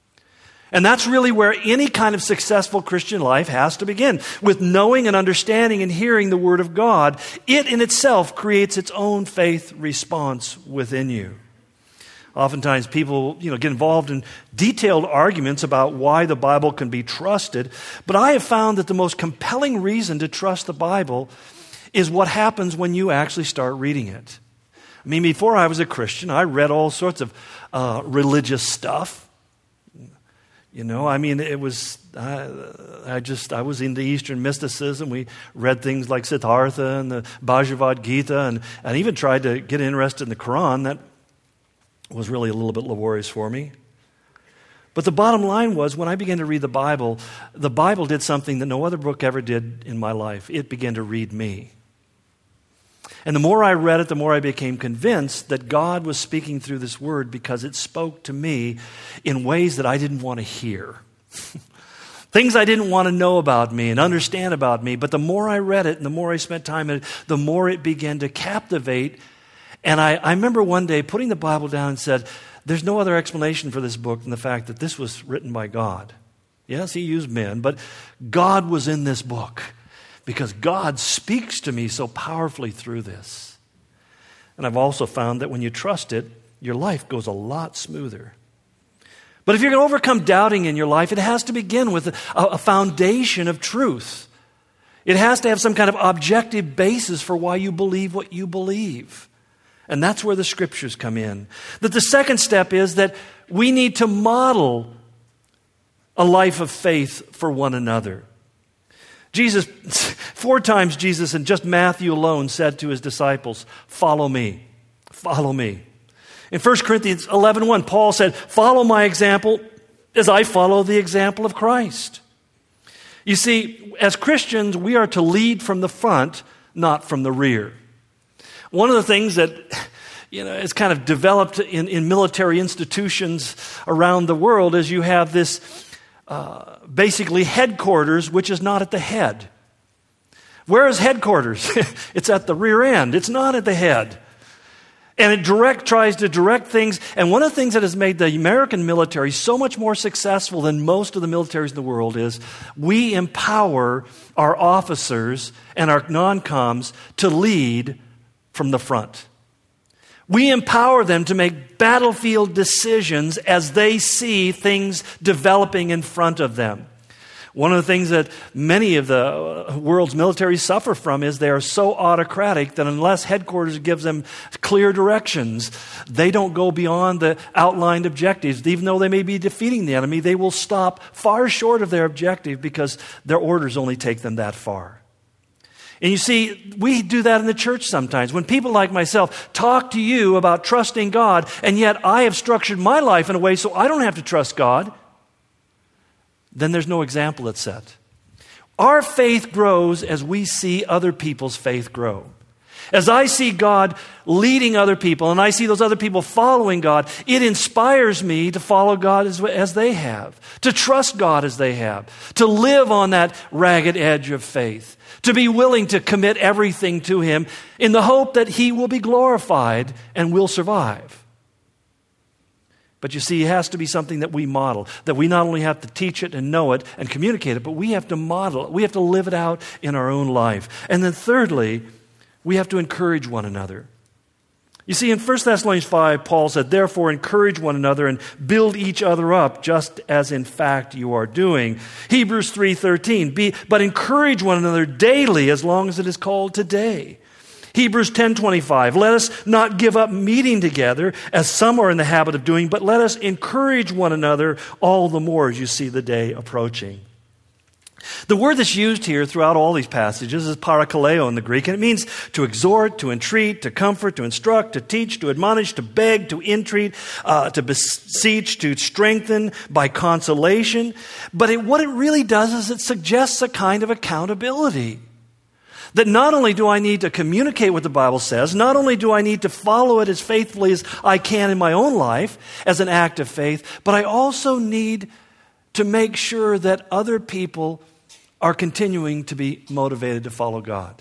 And that's really where any kind of successful Christian life has to begin, with knowing and understanding and hearing the Word of God. It in itself creates its own faith response within you. Oftentimes people, get involved in detailed arguments about why the Bible can be trusted, but I have found that the most compelling reason to trust the Bible is what happens when you actually start reading it. I mean, before I was a Christian, I read all sorts of religious stuff. It was, I was into Eastern mysticism. We read things like Siddhartha and the Bhagavad Gita, and I even tried to get interested in the Quran. That was really a little bit laborious for me. But the bottom line was, when I began to read the Bible did something that no other book ever did in my life. It began to read me. And the more I read it, the more I became convinced that God was speaking through this word because it spoke to me in ways that I didn't want to hear. Things I didn't want to know about me and understand about me. But the more I read it and the more I spent time in it, the more it began to captivate. And I remember one day putting the Bible down and said, there's no other explanation for this book than the fact that this was written by God. Yes, he used men, but God was in this book. Because God speaks to me so powerfully through this. And I've also found that when you trust it, your life goes a lot smoother. But if you're going to overcome doubting in your life, it has to begin with a foundation of truth. It has to have some kind of objective basis for why you believe what you believe. And that's where the Scriptures come in. That the second step is that we need to model a life of faith for one another. 4 times Jesus, in just Matthew alone, said to his disciples, follow me, follow me. In 1 Corinthians 11:1, Paul said, follow my example as I follow the example of Christ. You see, as Christians, we are to lead from the front, not from the rear. One of the things that is kind of developed in military institutions around the world is you have this basically headquarters, which is not at the head. Where is headquarters? It's at the rear end. It's not at the head. And it tries to direct things. And one of the things that has made the American military so much more successful than most of the militaries in the world is we empower our officers and our non-coms to lead from the front. We empower them to make battlefield decisions as they see things developing in front of them. One of the things that many of the world's militaries suffer from is they are so autocratic that unless headquarters gives them clear directions, they don't go beyond the outlined objectives. Even though they may be defeating the enemy, they will stop far short of their objective because their orders only take them that far. And you see, we do that in the church sometimes. When people like myself talk to you about trusting God, and yet I have structured my life in a way so I don't have to trust God, then there's no example that's set. Our faith grows as we see other people's faith grow. As I see God leading other people, and I see those other people following God, it inspires me to follow God as they have, to trust God as they have, to live on that ragged edge of faith, to be willing to commit everything to Him in the hope that He will be glorified and will survive. But you see, it has to be something that we model, that we not only have to teach it and know it and communicate it, but we have to model it. We have to live it out in our own life. And then thirdly, we have to encourage one another. You see, in 1 Thessalonians 5, Paul said, "Therefore encourage one another and build each other up, just as in fact you are doing." Hebrews 3:13, "But encourage one another daily as long as it is called today." Hebrews 10:25, "Let us not give up meeting together, as some are in the habit of doing, but let us encourage one another all the more as you see the day approaching." The word that's used here throughout all these passages is parakaleo in the Greek, and it means to exhort, to entreat, to comfort, to instruct, to teach, to admonish, to beg, to entreat, to beseech, to strengthen by consolation. But what it really does is it suggests a kind of accountability. That not only do I need to communicate what the Bible says, not only do I need to follow it as faithfully as I can in my own life as an act of faith, but I also need to make sure that other people are continuing to be motivated to follow God.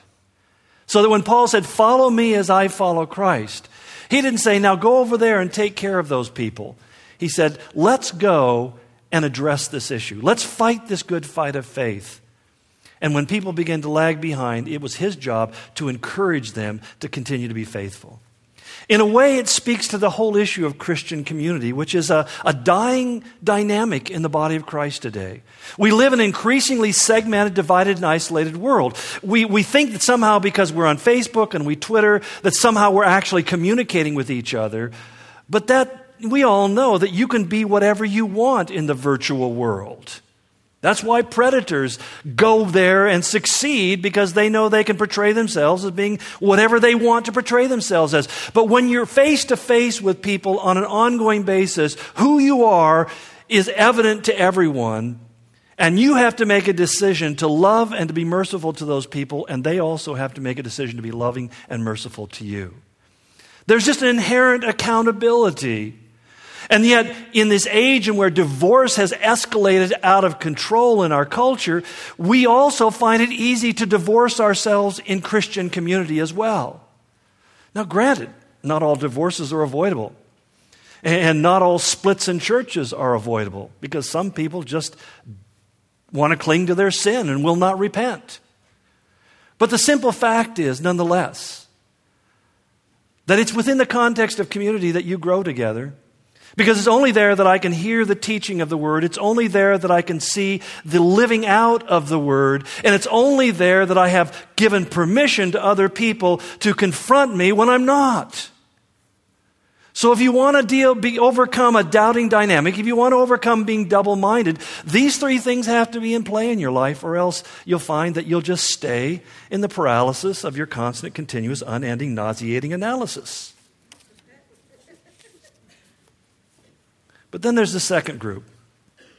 So that when Paul said, "Follow me as I follow Christ," he didn't say, "Now go over there and take care of those people." He said, "Let's go and address this issue. Let's fight this good fight of faith." And when people began to lag behind, it was his job to encourage them to continue to be faithful. In a way, it speaks to the whole issue of Christian community, which is a dying dynamic in the body of Christ today. We live in an increasingly segmented, divided, and isolated world. We think that somehow because we're on Facebook and we Twitter, that somehow we're actually communicating with each other. But that we all know that you can be whatever you want in the virtual world. That's why predators go there and succeed, because they know they can portray themselves as being whatever they want to portray themselves as. But when you're face to face with people on an ongoing basis, who you are is evident to everyone, and you have to make a decision to love and to be merciful to those people, and they also have to make a decision to be loving and merciful to you. There's just an inherent accountability. And yet, in this age in where divorce has escalated out of control in our culture, we also find it easy to divorce ourselves in Christian community as well. Now, granted, not all divorces are avoidable. And not all splits in churches are avoidable, because some people just want to cling to their sin and will not repent. But the simple fact is, nonetheless, that it's within the context of community that you grow together. Because it's only there that I can hear the teaching of the Word. It's only there that I can see the living out of the Word. And it's only there that I have given permission to other people to confront me when I'm not. So if you want to overcome a doubting dynamic, if you want to overcome being double-minded, these three things have to be in play in your life, or else you'll find that you'll just stay in the paralysis of your constant, continuous, unending, nauseating analysis. But then there's the second group.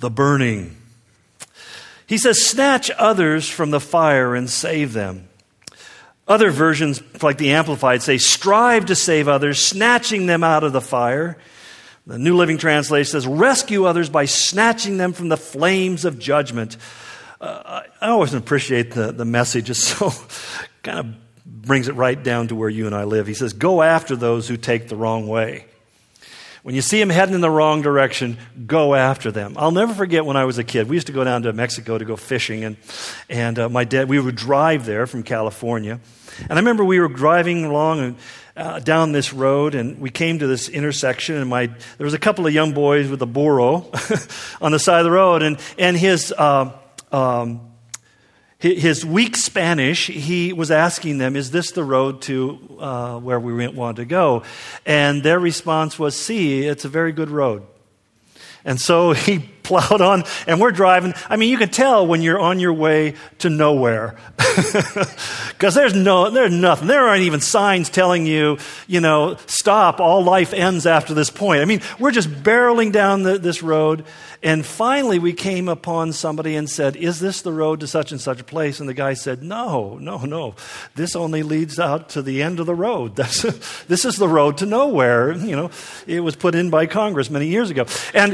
the burning. He says, snatch others from the fire and save them. Other versions, like the Amplified, say, strive to save others, snatching them out of the fire. The New Living Translation says, rescue others by snatching them from the flames of judgment. I always appreciate the message. It's so kind of brings it right down to where you and I live. He says, go after those who take the wrong way. When you see them heading in the wrong direction, go after them. I'll never forget when I was a kid. We used to go down to Mexico to go fishing, and my dad, we would drive there from California. And I remember we were driving along down this road, and we came to this intersection, and there was a couple of young boys with a burro on the side of the road, and his weak Spanish, he was asking them, is this the road to where we want to go? And their response was, sí, it's a very good road. And so he plowed on, and we're driving. I mean, you can tell when you're on your way to nowhere. Because there's nothing. There aren't even signs telling you, stop, all life ends after this point. I mean, we're just barreling down this road, and finally we came upon somebody and said, is this the road to such and such a place? And the guy said, no. This only leads out to the end of the road. This is the road to nowhere. It was put in by Congress many years ago. And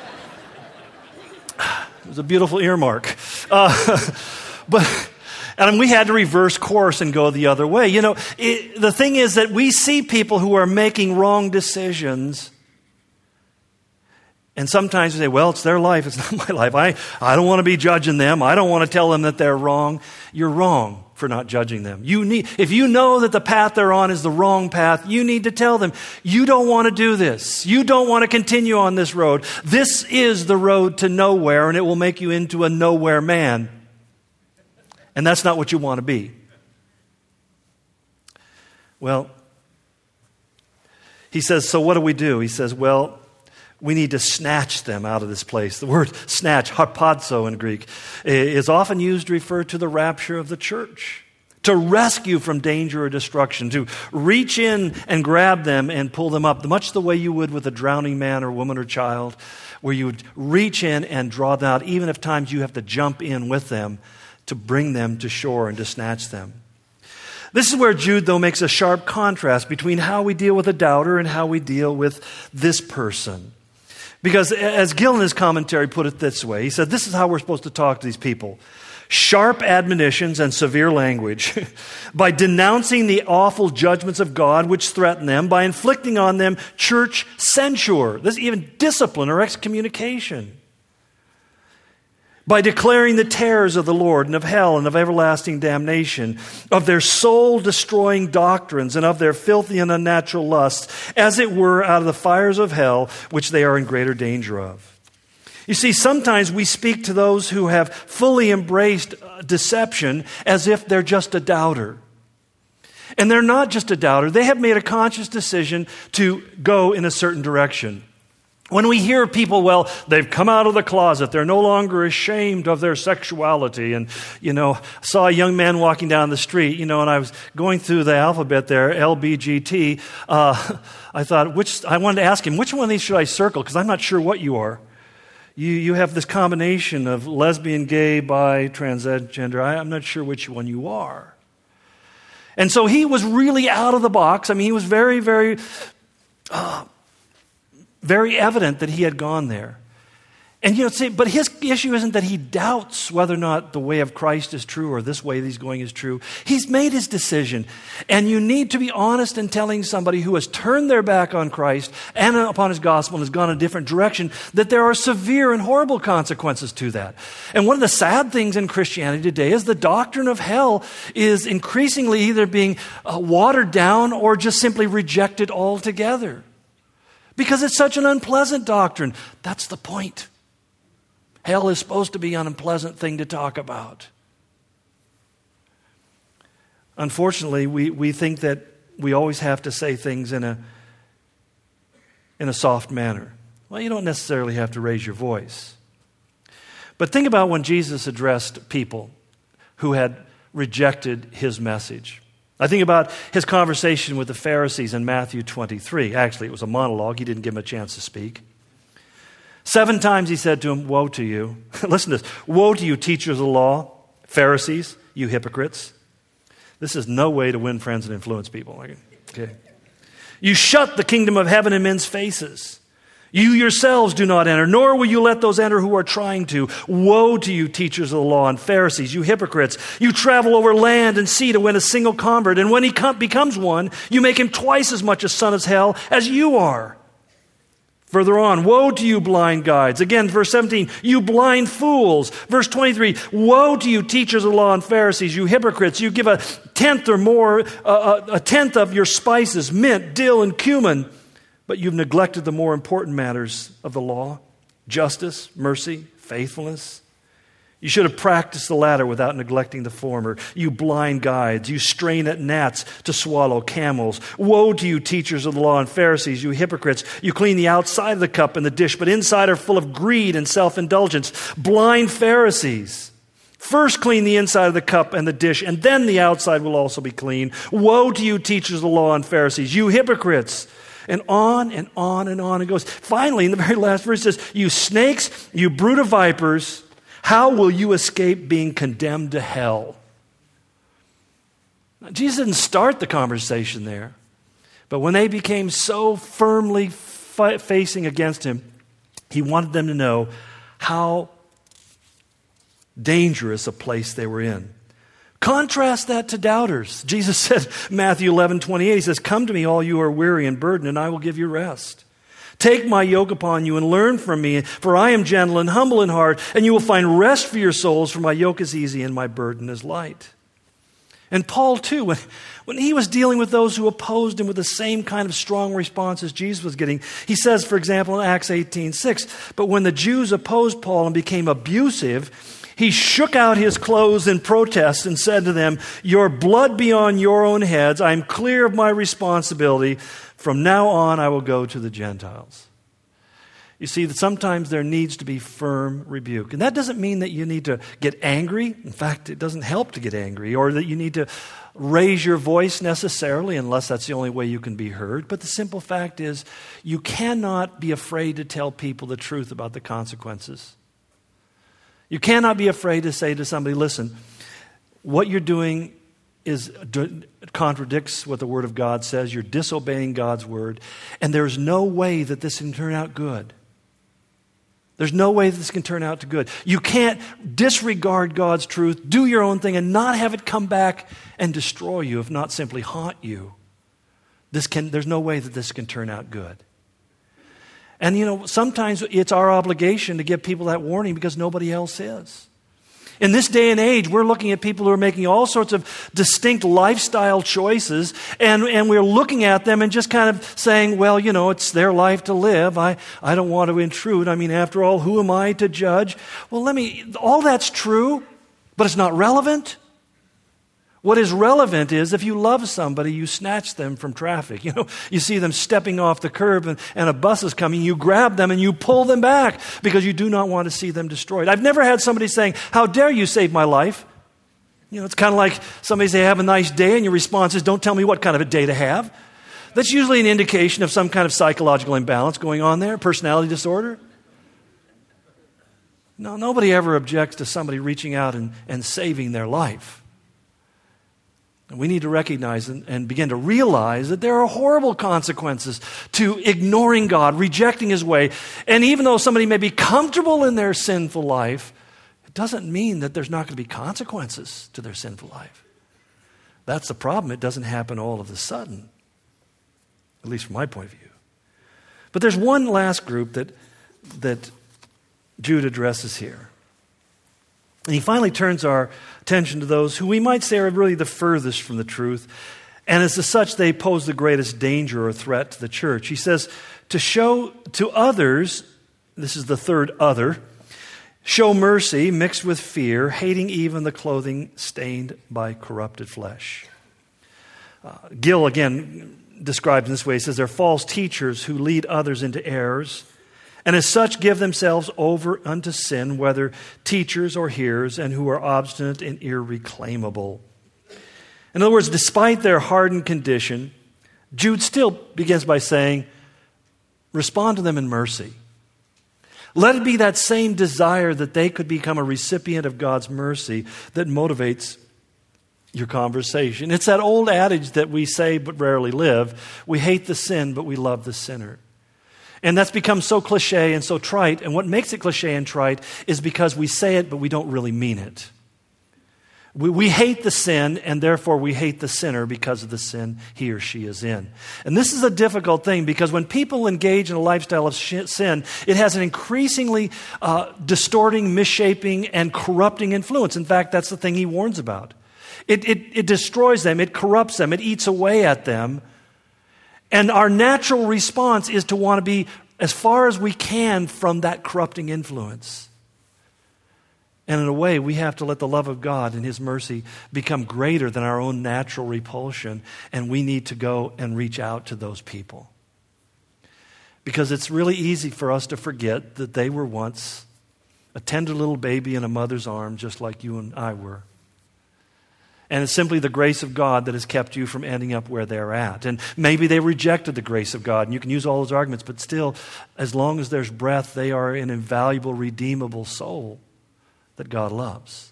it was a beautiful earmark. And we had to reverse course and go the other way. The thing is that we see people who are making wrong decisions, and sometimes we say, well, it's their life, it's not my life. I don't want to be judging them. I don't want to tell them that they're wrong. You're wrong for not judging them. If you know that the path they're on is the wrong path, you need to tell them, you don't want to do this. You don't want to continue on this road. This is the road to nowhere, and it will make you into a nowhere man. And that's not what you want to be. Well, he says, so what do we do? He says, well, we need to snatch them out of this place. The word snatch, harpazo in Greek, is often used to refer to the rapture of the church. To rescue from danger or destruction. To reach in and grab them and pull them up. Much the way you would with a drowning man or woman or child. Where you would reach in and draw them out. Even if times you have to jump in with them to bring them to shore and to snatch them. This is where Jude, though, makes a sharp contrast between how we deal with a doubter and how we deal with this person. Because as Gill in his commentary put it this way, he said, this is how we're supposed to talk to these people. Sharp admonitions and severe language, by denouncing the awful judgments of God which threaten them, by inflicting on them church censure, this even discipline or excommunication. By declaring the terrors of the Lord and of hell and of everlasting damnation, of their soul-destroying doctrines and of their filthy and unnatural lusts, as it were out of the fires of hell, which they are in greater danger of. You see, sometimes we speak to those who have fully embraced deception as if they're just a doubter. And they're not just a doubter. They have made a conscious decision to go in a certain direction. When we hear people, well, they've come out of the closet, they're no longer ashamed of their sexuality. And, saw a young man walking down the street, and I was going through the alphabet there, LBGT. I thought, I wanted to ask him, which one of these should I circle? Because I'm not sure what you are. You have this combination of lesbian, gay, bi, transgender. I'm not sure which one you are. And so he was really out of the box. I mean, he was very, very... very evident that he had gone there. And but his issue isn't that he doubts whether or not the way of Christ is true or this way that he's going is true. He's made his decision. And you need to be honest in telling somebody who has turned their back on Christ and upon his gospel and has gone a different direction that there are severe and horrible consequences to that. And one of the sad things in Christianity today is the doctrine of hell is increasingly either being watered down or just simply rejected altogether. Because it's such an unpleasant doctrine. That's the point. Hell is supposed to be an unpleasant thing to talk about. Unfortunately, we think that we always have to say things in a soft manner. Well, you don't necessarily have to raise your voice. But think about when Jesus addressed people who had rejected his message. I think about his conversation with the Pharisees in Matthew 23. Actually, it was a monologue. He didn't give them a chance to speak. 7 times he said to him, woe to you. Listen to this. Woe to you, teachers of the law, Pharisees, you hypocrites. This is no way to win friends and influence people. Okay. You shut the kingdom of heaven in men's faces. You yourselves do not enter, nor will you let those enter who are trying to. Woe to you, teachers of the law and Pharisees, you hypocrites. You travel over land and sea to win a single convert, and when he becomes one, you make him twice as much a son of hell as you are. Further on, woe to you, blind guides. Again, verse 17, you blind fools. Verse 23, woe to you, teachers of the law and Pharisees, you hypocrites. You give a tenth or more, a tenth of your spices, mint, dill, and cumin, but you've neglected the more important matters of the law, justice, mercy, faithfulness. You should have practiced the latter without neglecting the former. You blind guides, you strain at gnats to swallow camels. Woe to you, teachers of the law and Pharisees, you hypocrites. You clean the outside of the cup and the dish, but inside are full of greed and self-indulgence. Blind Pharisees. First clean the inside of the cup and the dish, and then the outside will also be clean. Woe to you, teachers of the law and Pharisees, you hypocrites. And on and on and on it goes. Finally, in the very last verse, it says, you snakes, you brood of vipers, how will you escape being condemned to hell? Now, Jesus didn't start the conversation there. But when they became so firmly facing against him, he wanted them to know how dangerous a place they were in. Contrast that to doubters. Jesus said, Matthew 11:28, he says, come to me, all you who are weary and burdened, and I will give you rest. Take my yoke upon you and learn from me, for I am gentle and humble in heart, and you will find rest for your souls, for my yoke is easy and my burden is light. And Paul, too, when he was dealing with those who opposed him with the same kind of strong response as Jesus was getting, he says, for example, in Acts 18:6, but when the Jews opposed Paul and became abusive, he shook out his clothes in protest and said to them, your blood be on your own heads. I am clear of my responsibility. From now on, I will go to the Gentiles. You see, that sometimes there needs to be firm rebuke. And that doesn't mean that you need to get angry. In fact, it doesn't help to get angry, or that you need to raise your voice necessarily, unless that's the only way you can be heard. But the simple fact is, you cannot be afraid to tell people the truth about the consequences. You cannot be afraid to say to somebody, listen, what you're doing contradicts what the Word of God says. You're disobeying God's Word. And there's no way that this can turn out good. There's no way that this can turn out to good. You can't disregard God's truth, do your own thing, and not have it come back and destroy you, if not simply haunt you. There's no way that this can turn out good. And sometimes it's our obligation to give people that warning because nobody else is. In this day and age, we're looking at people who are making all sorts of distinct lifestyle choices, and we're looking at them and just kind of saying, well, it's their life to live. I don't want to intrude. I mean, after all, who am I to judge? Well, all that's true, but it's not relevant. What is relevant is if you love somebody, you snatch them from traffic. You see them stepping off the curb and a bus is coming, you grab them and you pull them back because you do not want to see them destroyed. I've never had somebody saying, how dare you save my life? It's kind of like somebody say, have a nice day, and your response is, don't tell me what kind of a day to have. That's usually an indication of some kind of psychological imbalance going on there, personality disorder. No, nobody ever objects to somebody reaching out and saving their life. And we need to recognize and begin to realize that there are horrible consequences to ignoring God, rejecting His way. And even though somebody may be comfortable in their sinful life, it doesn't mean that there's not going to be consequences to their sinful life. That's the problem. It doesn't happen all of a sudden, at least from my point of view. But there's one last group that Jude addresses here. And he finally turns our attention to those who we might say are really the furthest from the truth. And as such, they pose the greatest danger or threat to the church. He says, to show to others, this is the third other, show mercy mixed with fear, hating even the clothing stained by corrupted flesh. Gill, again, describes in this way. He says, they're false teachers who lead others into errors, and as such give themselves over unto sin, whether teachers or hearers, and who are obstinate and irreclaimable. In other words, despite their hardened condition, Jude still begins by saying, respond to them in mercy. Let it be that same desire that they could become a recipient of God's mercy that motivates your conversation. It's that old adage that we say but rarely live. We hate the sin, but we love the sinner. And that's become so cliche and so trite. And what makes it cliche and trite is because we say it, but we don't really mean it. We hate the sin, and therefore we hate the sinner because of the sin he or she is in. And this is a difficult thing because when people engage in a lifestyle of sin, it has an increasingly distorting, misshaping, and corrupting influence. In fact, that's the thing he warns about. It destroys them, it corrupts them, it eats away at them. And our natural response is to want to be as far as we can from that corrupting influence. And in a way, we have to let the love of God and His mercy become greater than our own natural repulsion, and we need to go and reach out to those people. Because it's really easy for us to forget that they were once a tender little baby in a mother's arms, just like you and I were. And it's simply the grace of God that has kept you from ending up where they're at. And maybe they rejected the grace of God, and you can use all those arguments, but still, as long as there's breath, they are an invaluable, redeemable soul that God loves.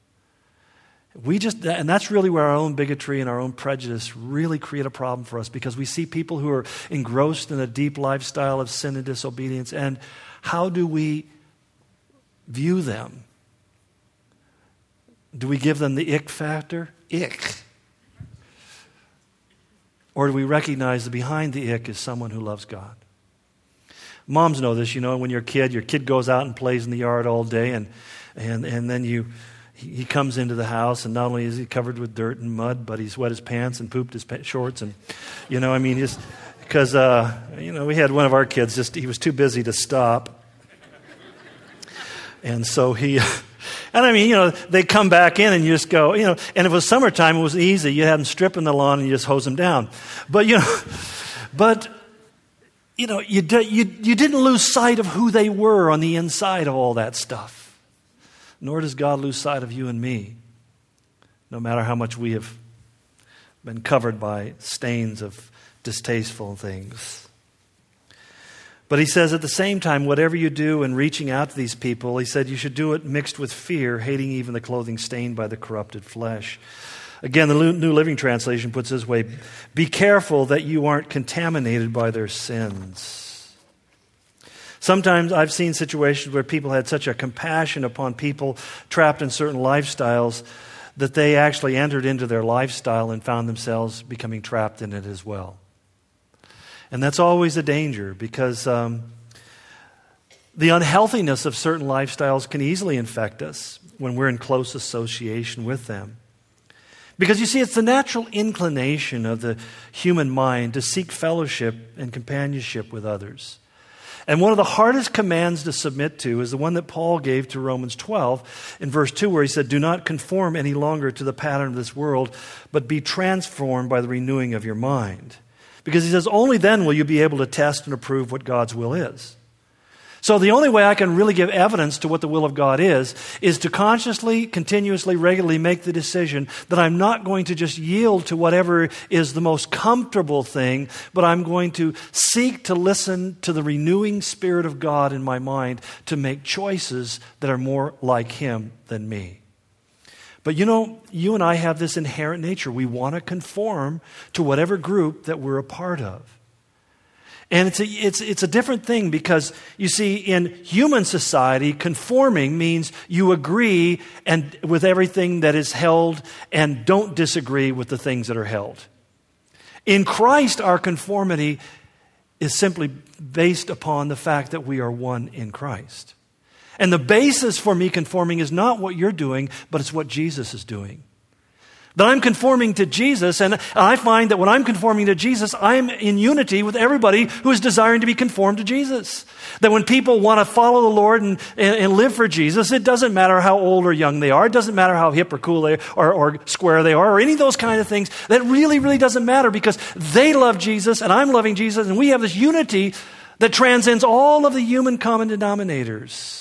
And that's really where our own bigotry and our own prejudice really create a problem for us, because we see people who are engrossed in a deep lifestyle of sin and disobedience, and how do we view them? Do we give them the ick factor? Ick. Or do we recognize that behind the ick is someone who loves God? Moms know this, when you're a kid, your kid goes out and plays in the yard all day, and then he comes into the house, and not only is he covered with dirt and mud, but he's wet his pants and pooped his shorts, and because we had one of our kids, he was too busy to stop, and so he. And they come back in and you just go, and if it was summertime, it was easy. You had them strip in the lawn and you just hose them down. But you didn't lose sight of who they were on the inside of all that stuff. Nor does God lose sight of you and me, no matter how much we have been covered by stains of distasteful things. But he says at the same time, whatever you do in reaching out to these people, he said you should do it mixed with fear, hating even the clothing stained by the corrupted flesh. Again, the New Living Translation puts it this way, be careful that you aren't contaminated by their sins. Sometimes I've seen situations where people had such a compassion upon people trapped in certain lifestyles that they actually entered into their lifestyle and found themselves becoming trapped in it as well. And that's always a danger, because the unhealthiness of certain lifestyles can easily infect us when we're in close association with them. Because you see, it's the natural inclination of the human mind to seek fellowship and companionship with others. And one of the hardest commands to submit to is the one that Paul gave to Romans 12 in verse 2, where he said, do not conform any longer to the pattern of this world, but be transformed by the renewing of your mind. Because he says, only then will you be able to test and approve what God's will is. So the only way I can really give evidence to what the will of God is to consciously, continuously, regularly make the decision that I'm not going to just yield to whatever is the most comfortable thing, but I'm going to seek to listen to the renewing Spirit of God in my mind to make choices that are more like Him than me. But you and I have this inherent nature. We want to conform to whatever group that we're a part of. And it's a different thing, because, you see, in human society, conforming means you agree and with everything that is held and don't disagree with the things that are held. In Christ, our conformity is simply based upon the fact that we are one in Christ. And the basis for me conforming is not what you're doing, but it's what Jesus is doing. That I'm conforming to Jesus, and I find that when I'm conforming to Jesus, I'm in unity with everybody who is desiring to be conformed to Jesus. That when people want to follow the Lord and live for Jesus, it doesn't matter how old or young they are. It doesn't matter how hip or cool they are, or square they are, or any of those kind of things. That really, really doesn't matter, because they love Jesus and I'm loving Jesus, and we have this unity that transcends all of the human common denominators.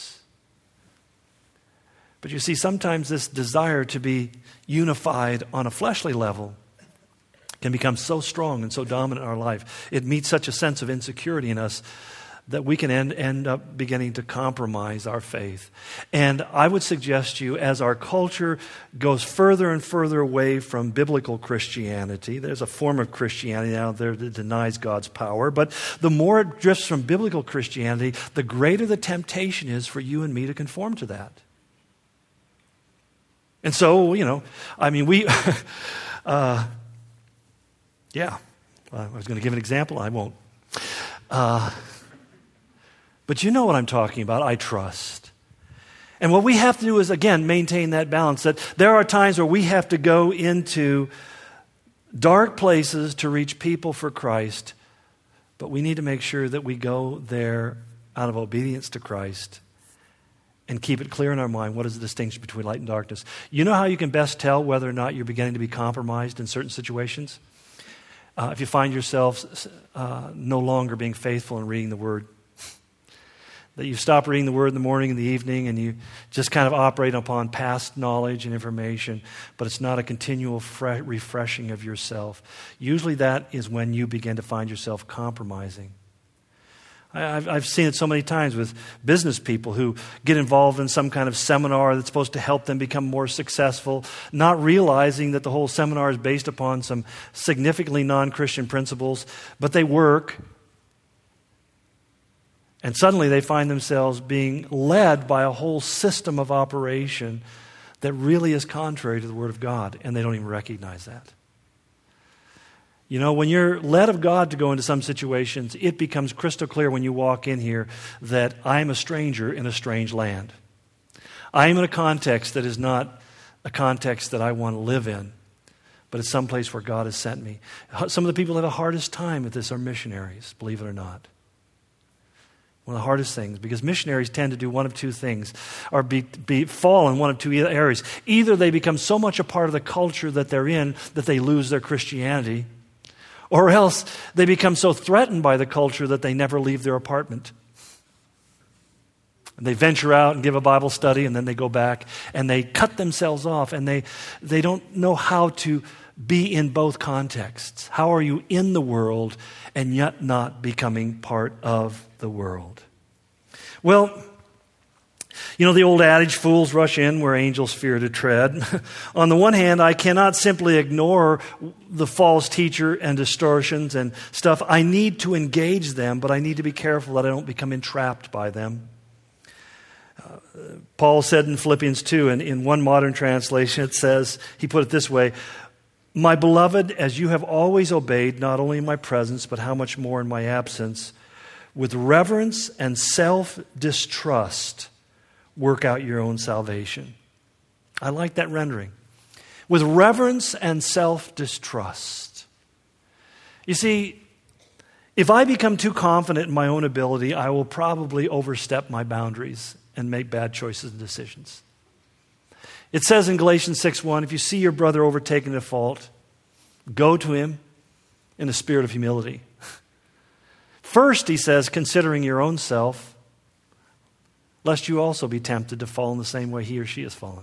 But you see, sometimes this desire to be unified on a fleshly level can become so strong and so dominant in our life. It meets such a sense of insecurity in us that we can end up beginning to compromise our faith. And I would suggest to you, as our culture goes further and further away from biblical Christianity, there's a form of Christianity out there that denies God's power, but the more it drifts from biblical Christianity, the greater the temptation is for you and me to conform to that. And so, we, I was going to give an example. I won't. But you know what I'm talking about. I trust. And what we have to do is, again, maintain that balance. That there are times where we have to go into dark places to reach people for Christ, but we need to make sure that we go there out of obedience to Christ and keep it clear in our mind what is the distinction between light and darkness. You know how you can best tell whether or not you're beginning to be compromised in certain situations? If you find yourself no longer being faithful in reading the Word, that you stop reading the Word in the morning and the evening and you just kind of operate upon past knowledge and information, but it's not a continual refreshing of yourself. Usually that is when you begin to find yourself compromising. I've seen it so many times with business people who get involved in some kind of seminar that's supposed to help them become more successful, not realizing that the whole seminar is based upon some significantly non-Christian principles, but they work, and suddenly they find themselves being led by a whole system of operation that really is contrary to the Word of God, and they don't even recognize that. When you're led of God to go into some situations, it becomes crystal clear when you walk in here that I'm a stranger in a strange land. I am in a context that is not a context that I want to live in, but it's someplace where God has sent me. Some of the people that have the hardest time with this are missionaries, believe it or not. One of the hardest things, because missionaries tend to do one of two things, or fall in one of two areas. Either they become so much a part of the culture that they're in that they lose their Christianity, or else they become so threatened by the culture that they never leave their apartment. And they venture out and give a Bible study, and then they go back, and they cut themselves off, and they don't know how to be in both contexts. How are you in the world and yet not becoming part of the world? Well, the old adage, fools rush in where angels fear to tread. On the one hand, I cannot simply ignore the false teacher and distortions and stuff. I need to engage them, but I need to be careful that I don't become entrapped by them. Paul said in Philippians 2, and in one modern translation it says, he put it this way, "My beloved, as you have always obeyed, not only in my presence, but how much more in my absence, with reverence and self-distrust, work out your own salvation." I like that rendering. With reverence and self-distrust. You see, if I become too confident in my own ability, I will probably overstep my boundaries and make bad choices and decisions. It says in Galatians 6:1, if you see your brother overtaken in a fault, go to him in a spirit of humility. First, he says, considering your own self, lest you also be tempted to fall in the same way he or she has fallen.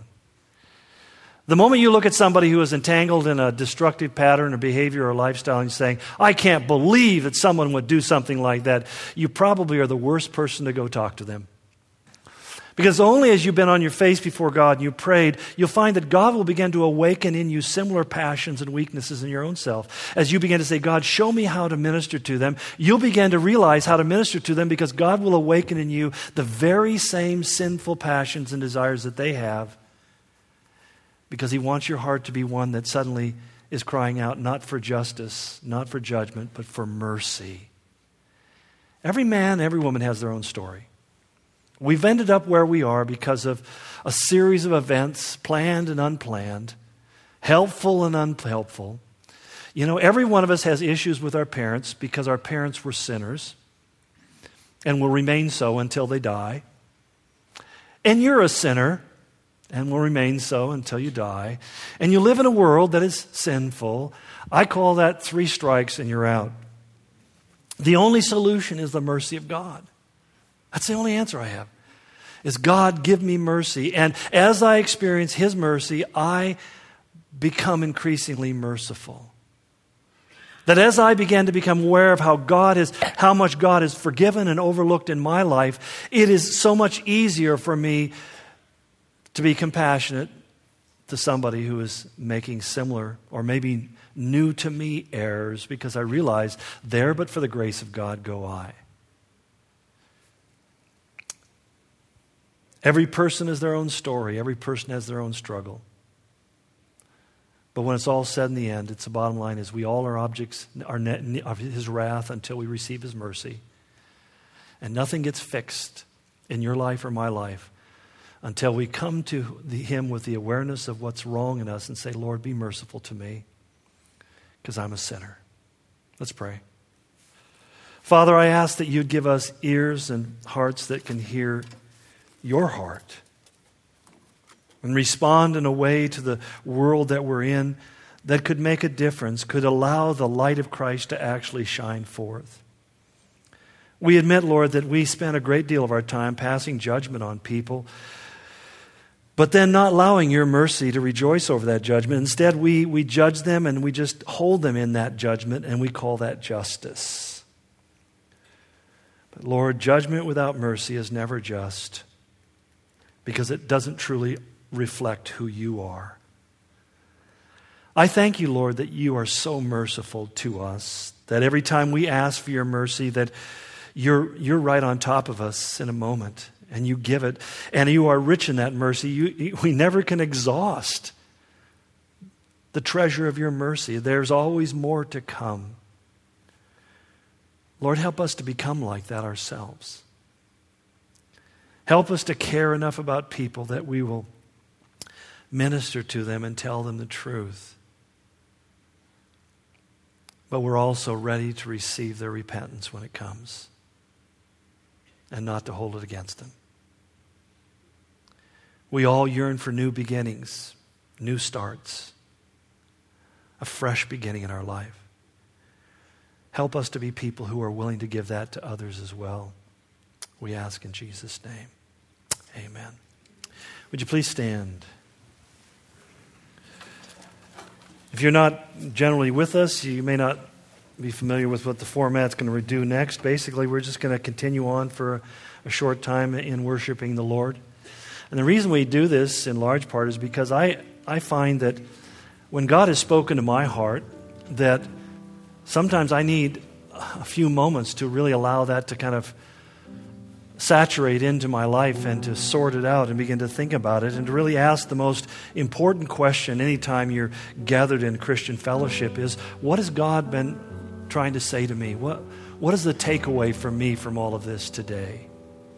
The moment you look at somebody who is entangled in a destructive pattern or behavior or lifestyle and saying, I can't believe that someone would do something like that, you probably are the worst person to go talk to them. Because only as you've been on your face before God and you prayed, you'll find that God will begin to awaken in you similar passions and weaknesses in your own self. As you begin to say, God, show me how to minister to them, you'll begin to realize how to minister to them because God will awaken in you the very same sinful passions and desires that they have, because He wants your heart to be one that suddenly is crying out not for justice, not for judgment, but for mercy. Every man, every woman has their own story. We've ended up where we are because of a series of events, planned and unplanned, helpful and unhelpful. You know, every one of us has issues with our parents because our parents were sinners and will remain so until they die. And you're a sinner and will remain so until you die. And you live in a world that is sinful. I call that 3 strikes and you're out. The only solution is the mercy of God. That's the only answer I have, is God, give me mercy. And as I experience His mercy, I become increasingly merciful. That as I began to become aware of how much God has forgiven and overlooked in my life, it is so much easier for me to be compassionate to somebody who is making similar or maybe new to me errors, because I realize there but for the grace of God go I. Every person has their own story. Every person has their own struggle. But when it's all said in the end, the bottom line is we all are objects of His wrath until we receive His mercy. And nothing gets fixed in your life or my life until we come to Him with the awareness of what's wrong in us and say, Lord, be merciful to me because I'm a sinner. Let's pray. Father, I ask that you'd give us ears and hearts that can hear your heart and respond in a way to the world that we're in that could make a difference, could allow the light of Christ to actually shine forth. We admit, Lord, that we spend a great deal of our time passing judgment on people, but then not allowing your mercy to rejoice over that judgment. Instead, we judge them and we just hold them in that judgment, and we call that justice. But Lord, judgment without mercy is never just, because it doesn't truly reflect who you are. I thank you, Lord, that you are so merciful to us, that every time we ask for your mercy, that you're right on top of us in a moment, and you give it, and you are rich in that mercy. We never can exhaust the treasure of your mercy. There's always more to come. Lord, help us to become like that ourselves. Help us to care enough about people that we will minister to them and tell them the truth. But we're also ready to receive their repentance when it comes and not to hold it against them. We all yearn for new beginnings, new starts, a fresh beginning in our life. Help us to be people who are willing to give that to others as well. We ask in Jesus' name. Amen. Would you please stand? If you're not generally with us, you may not be familiar with what the format's going to do next. Basically, we're just going to continue on for a short time in worshiping the Lord. And the reason we do this in large part is because I find that when God has spoken to my heart, that sometimes I need a few moments to really allow that to kind of saturate into my life and to sort it out and begin to think about it and to really ask the most important question anytime you're gathered in Christian fellowship is, what has God been trying to say to me? What is the takeaway for me from all of this today?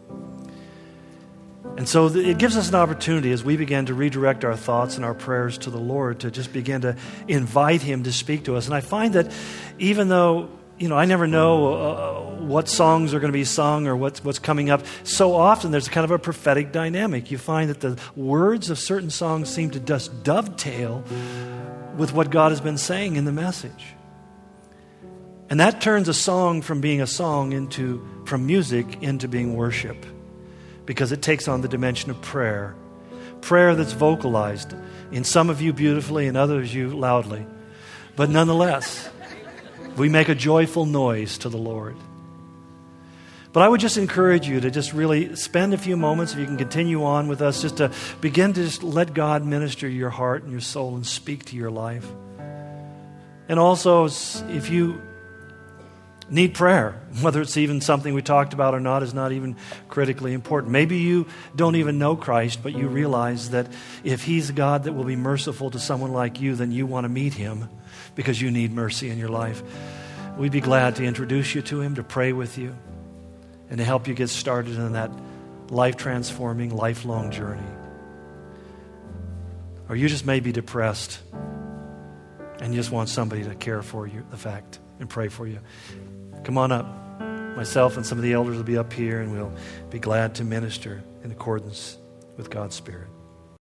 And so it gives us an opportunity as we begin to redirect our thoughts and our prayers to the Lord to just begin to invite Him to speak to us. And I find that even though I never know what songs are going to be sung or what's coming up. So often there's kind of a prophetic dynamic. You find that the words of certain songs seem to just dovetail with what God has been saying in the message. And that turns a song from being a song from music into being worship, because it takes on the dimension of prayer. Prayer that's vocalized, in some of you beautifully, in others you loudly. But nonetheless, we make a joyful noise to the Lord. But I would just encourage you to just really spend a few moments, if you can continue on with us, just to begin to just let God minister your heart and your soul and speak to your life. And also, if you need prayer, whether it's even something we talked about or not, is not even critically important. Maybe you don't even know Christ, but you realize that if He's a God that will be merciful to someone like you, then you want to meet Him because you need mercy in your life. We'd be glad to introduce you to Him, to pray with you, and to help you get started in that life-transforming, lifelong journey. Or you just may be depressed and you just want somebody to care for you, and pray for you. Come on up. Myself and some of the elders will be up here, and we'll be glad to minister in accordance with God's Spirit.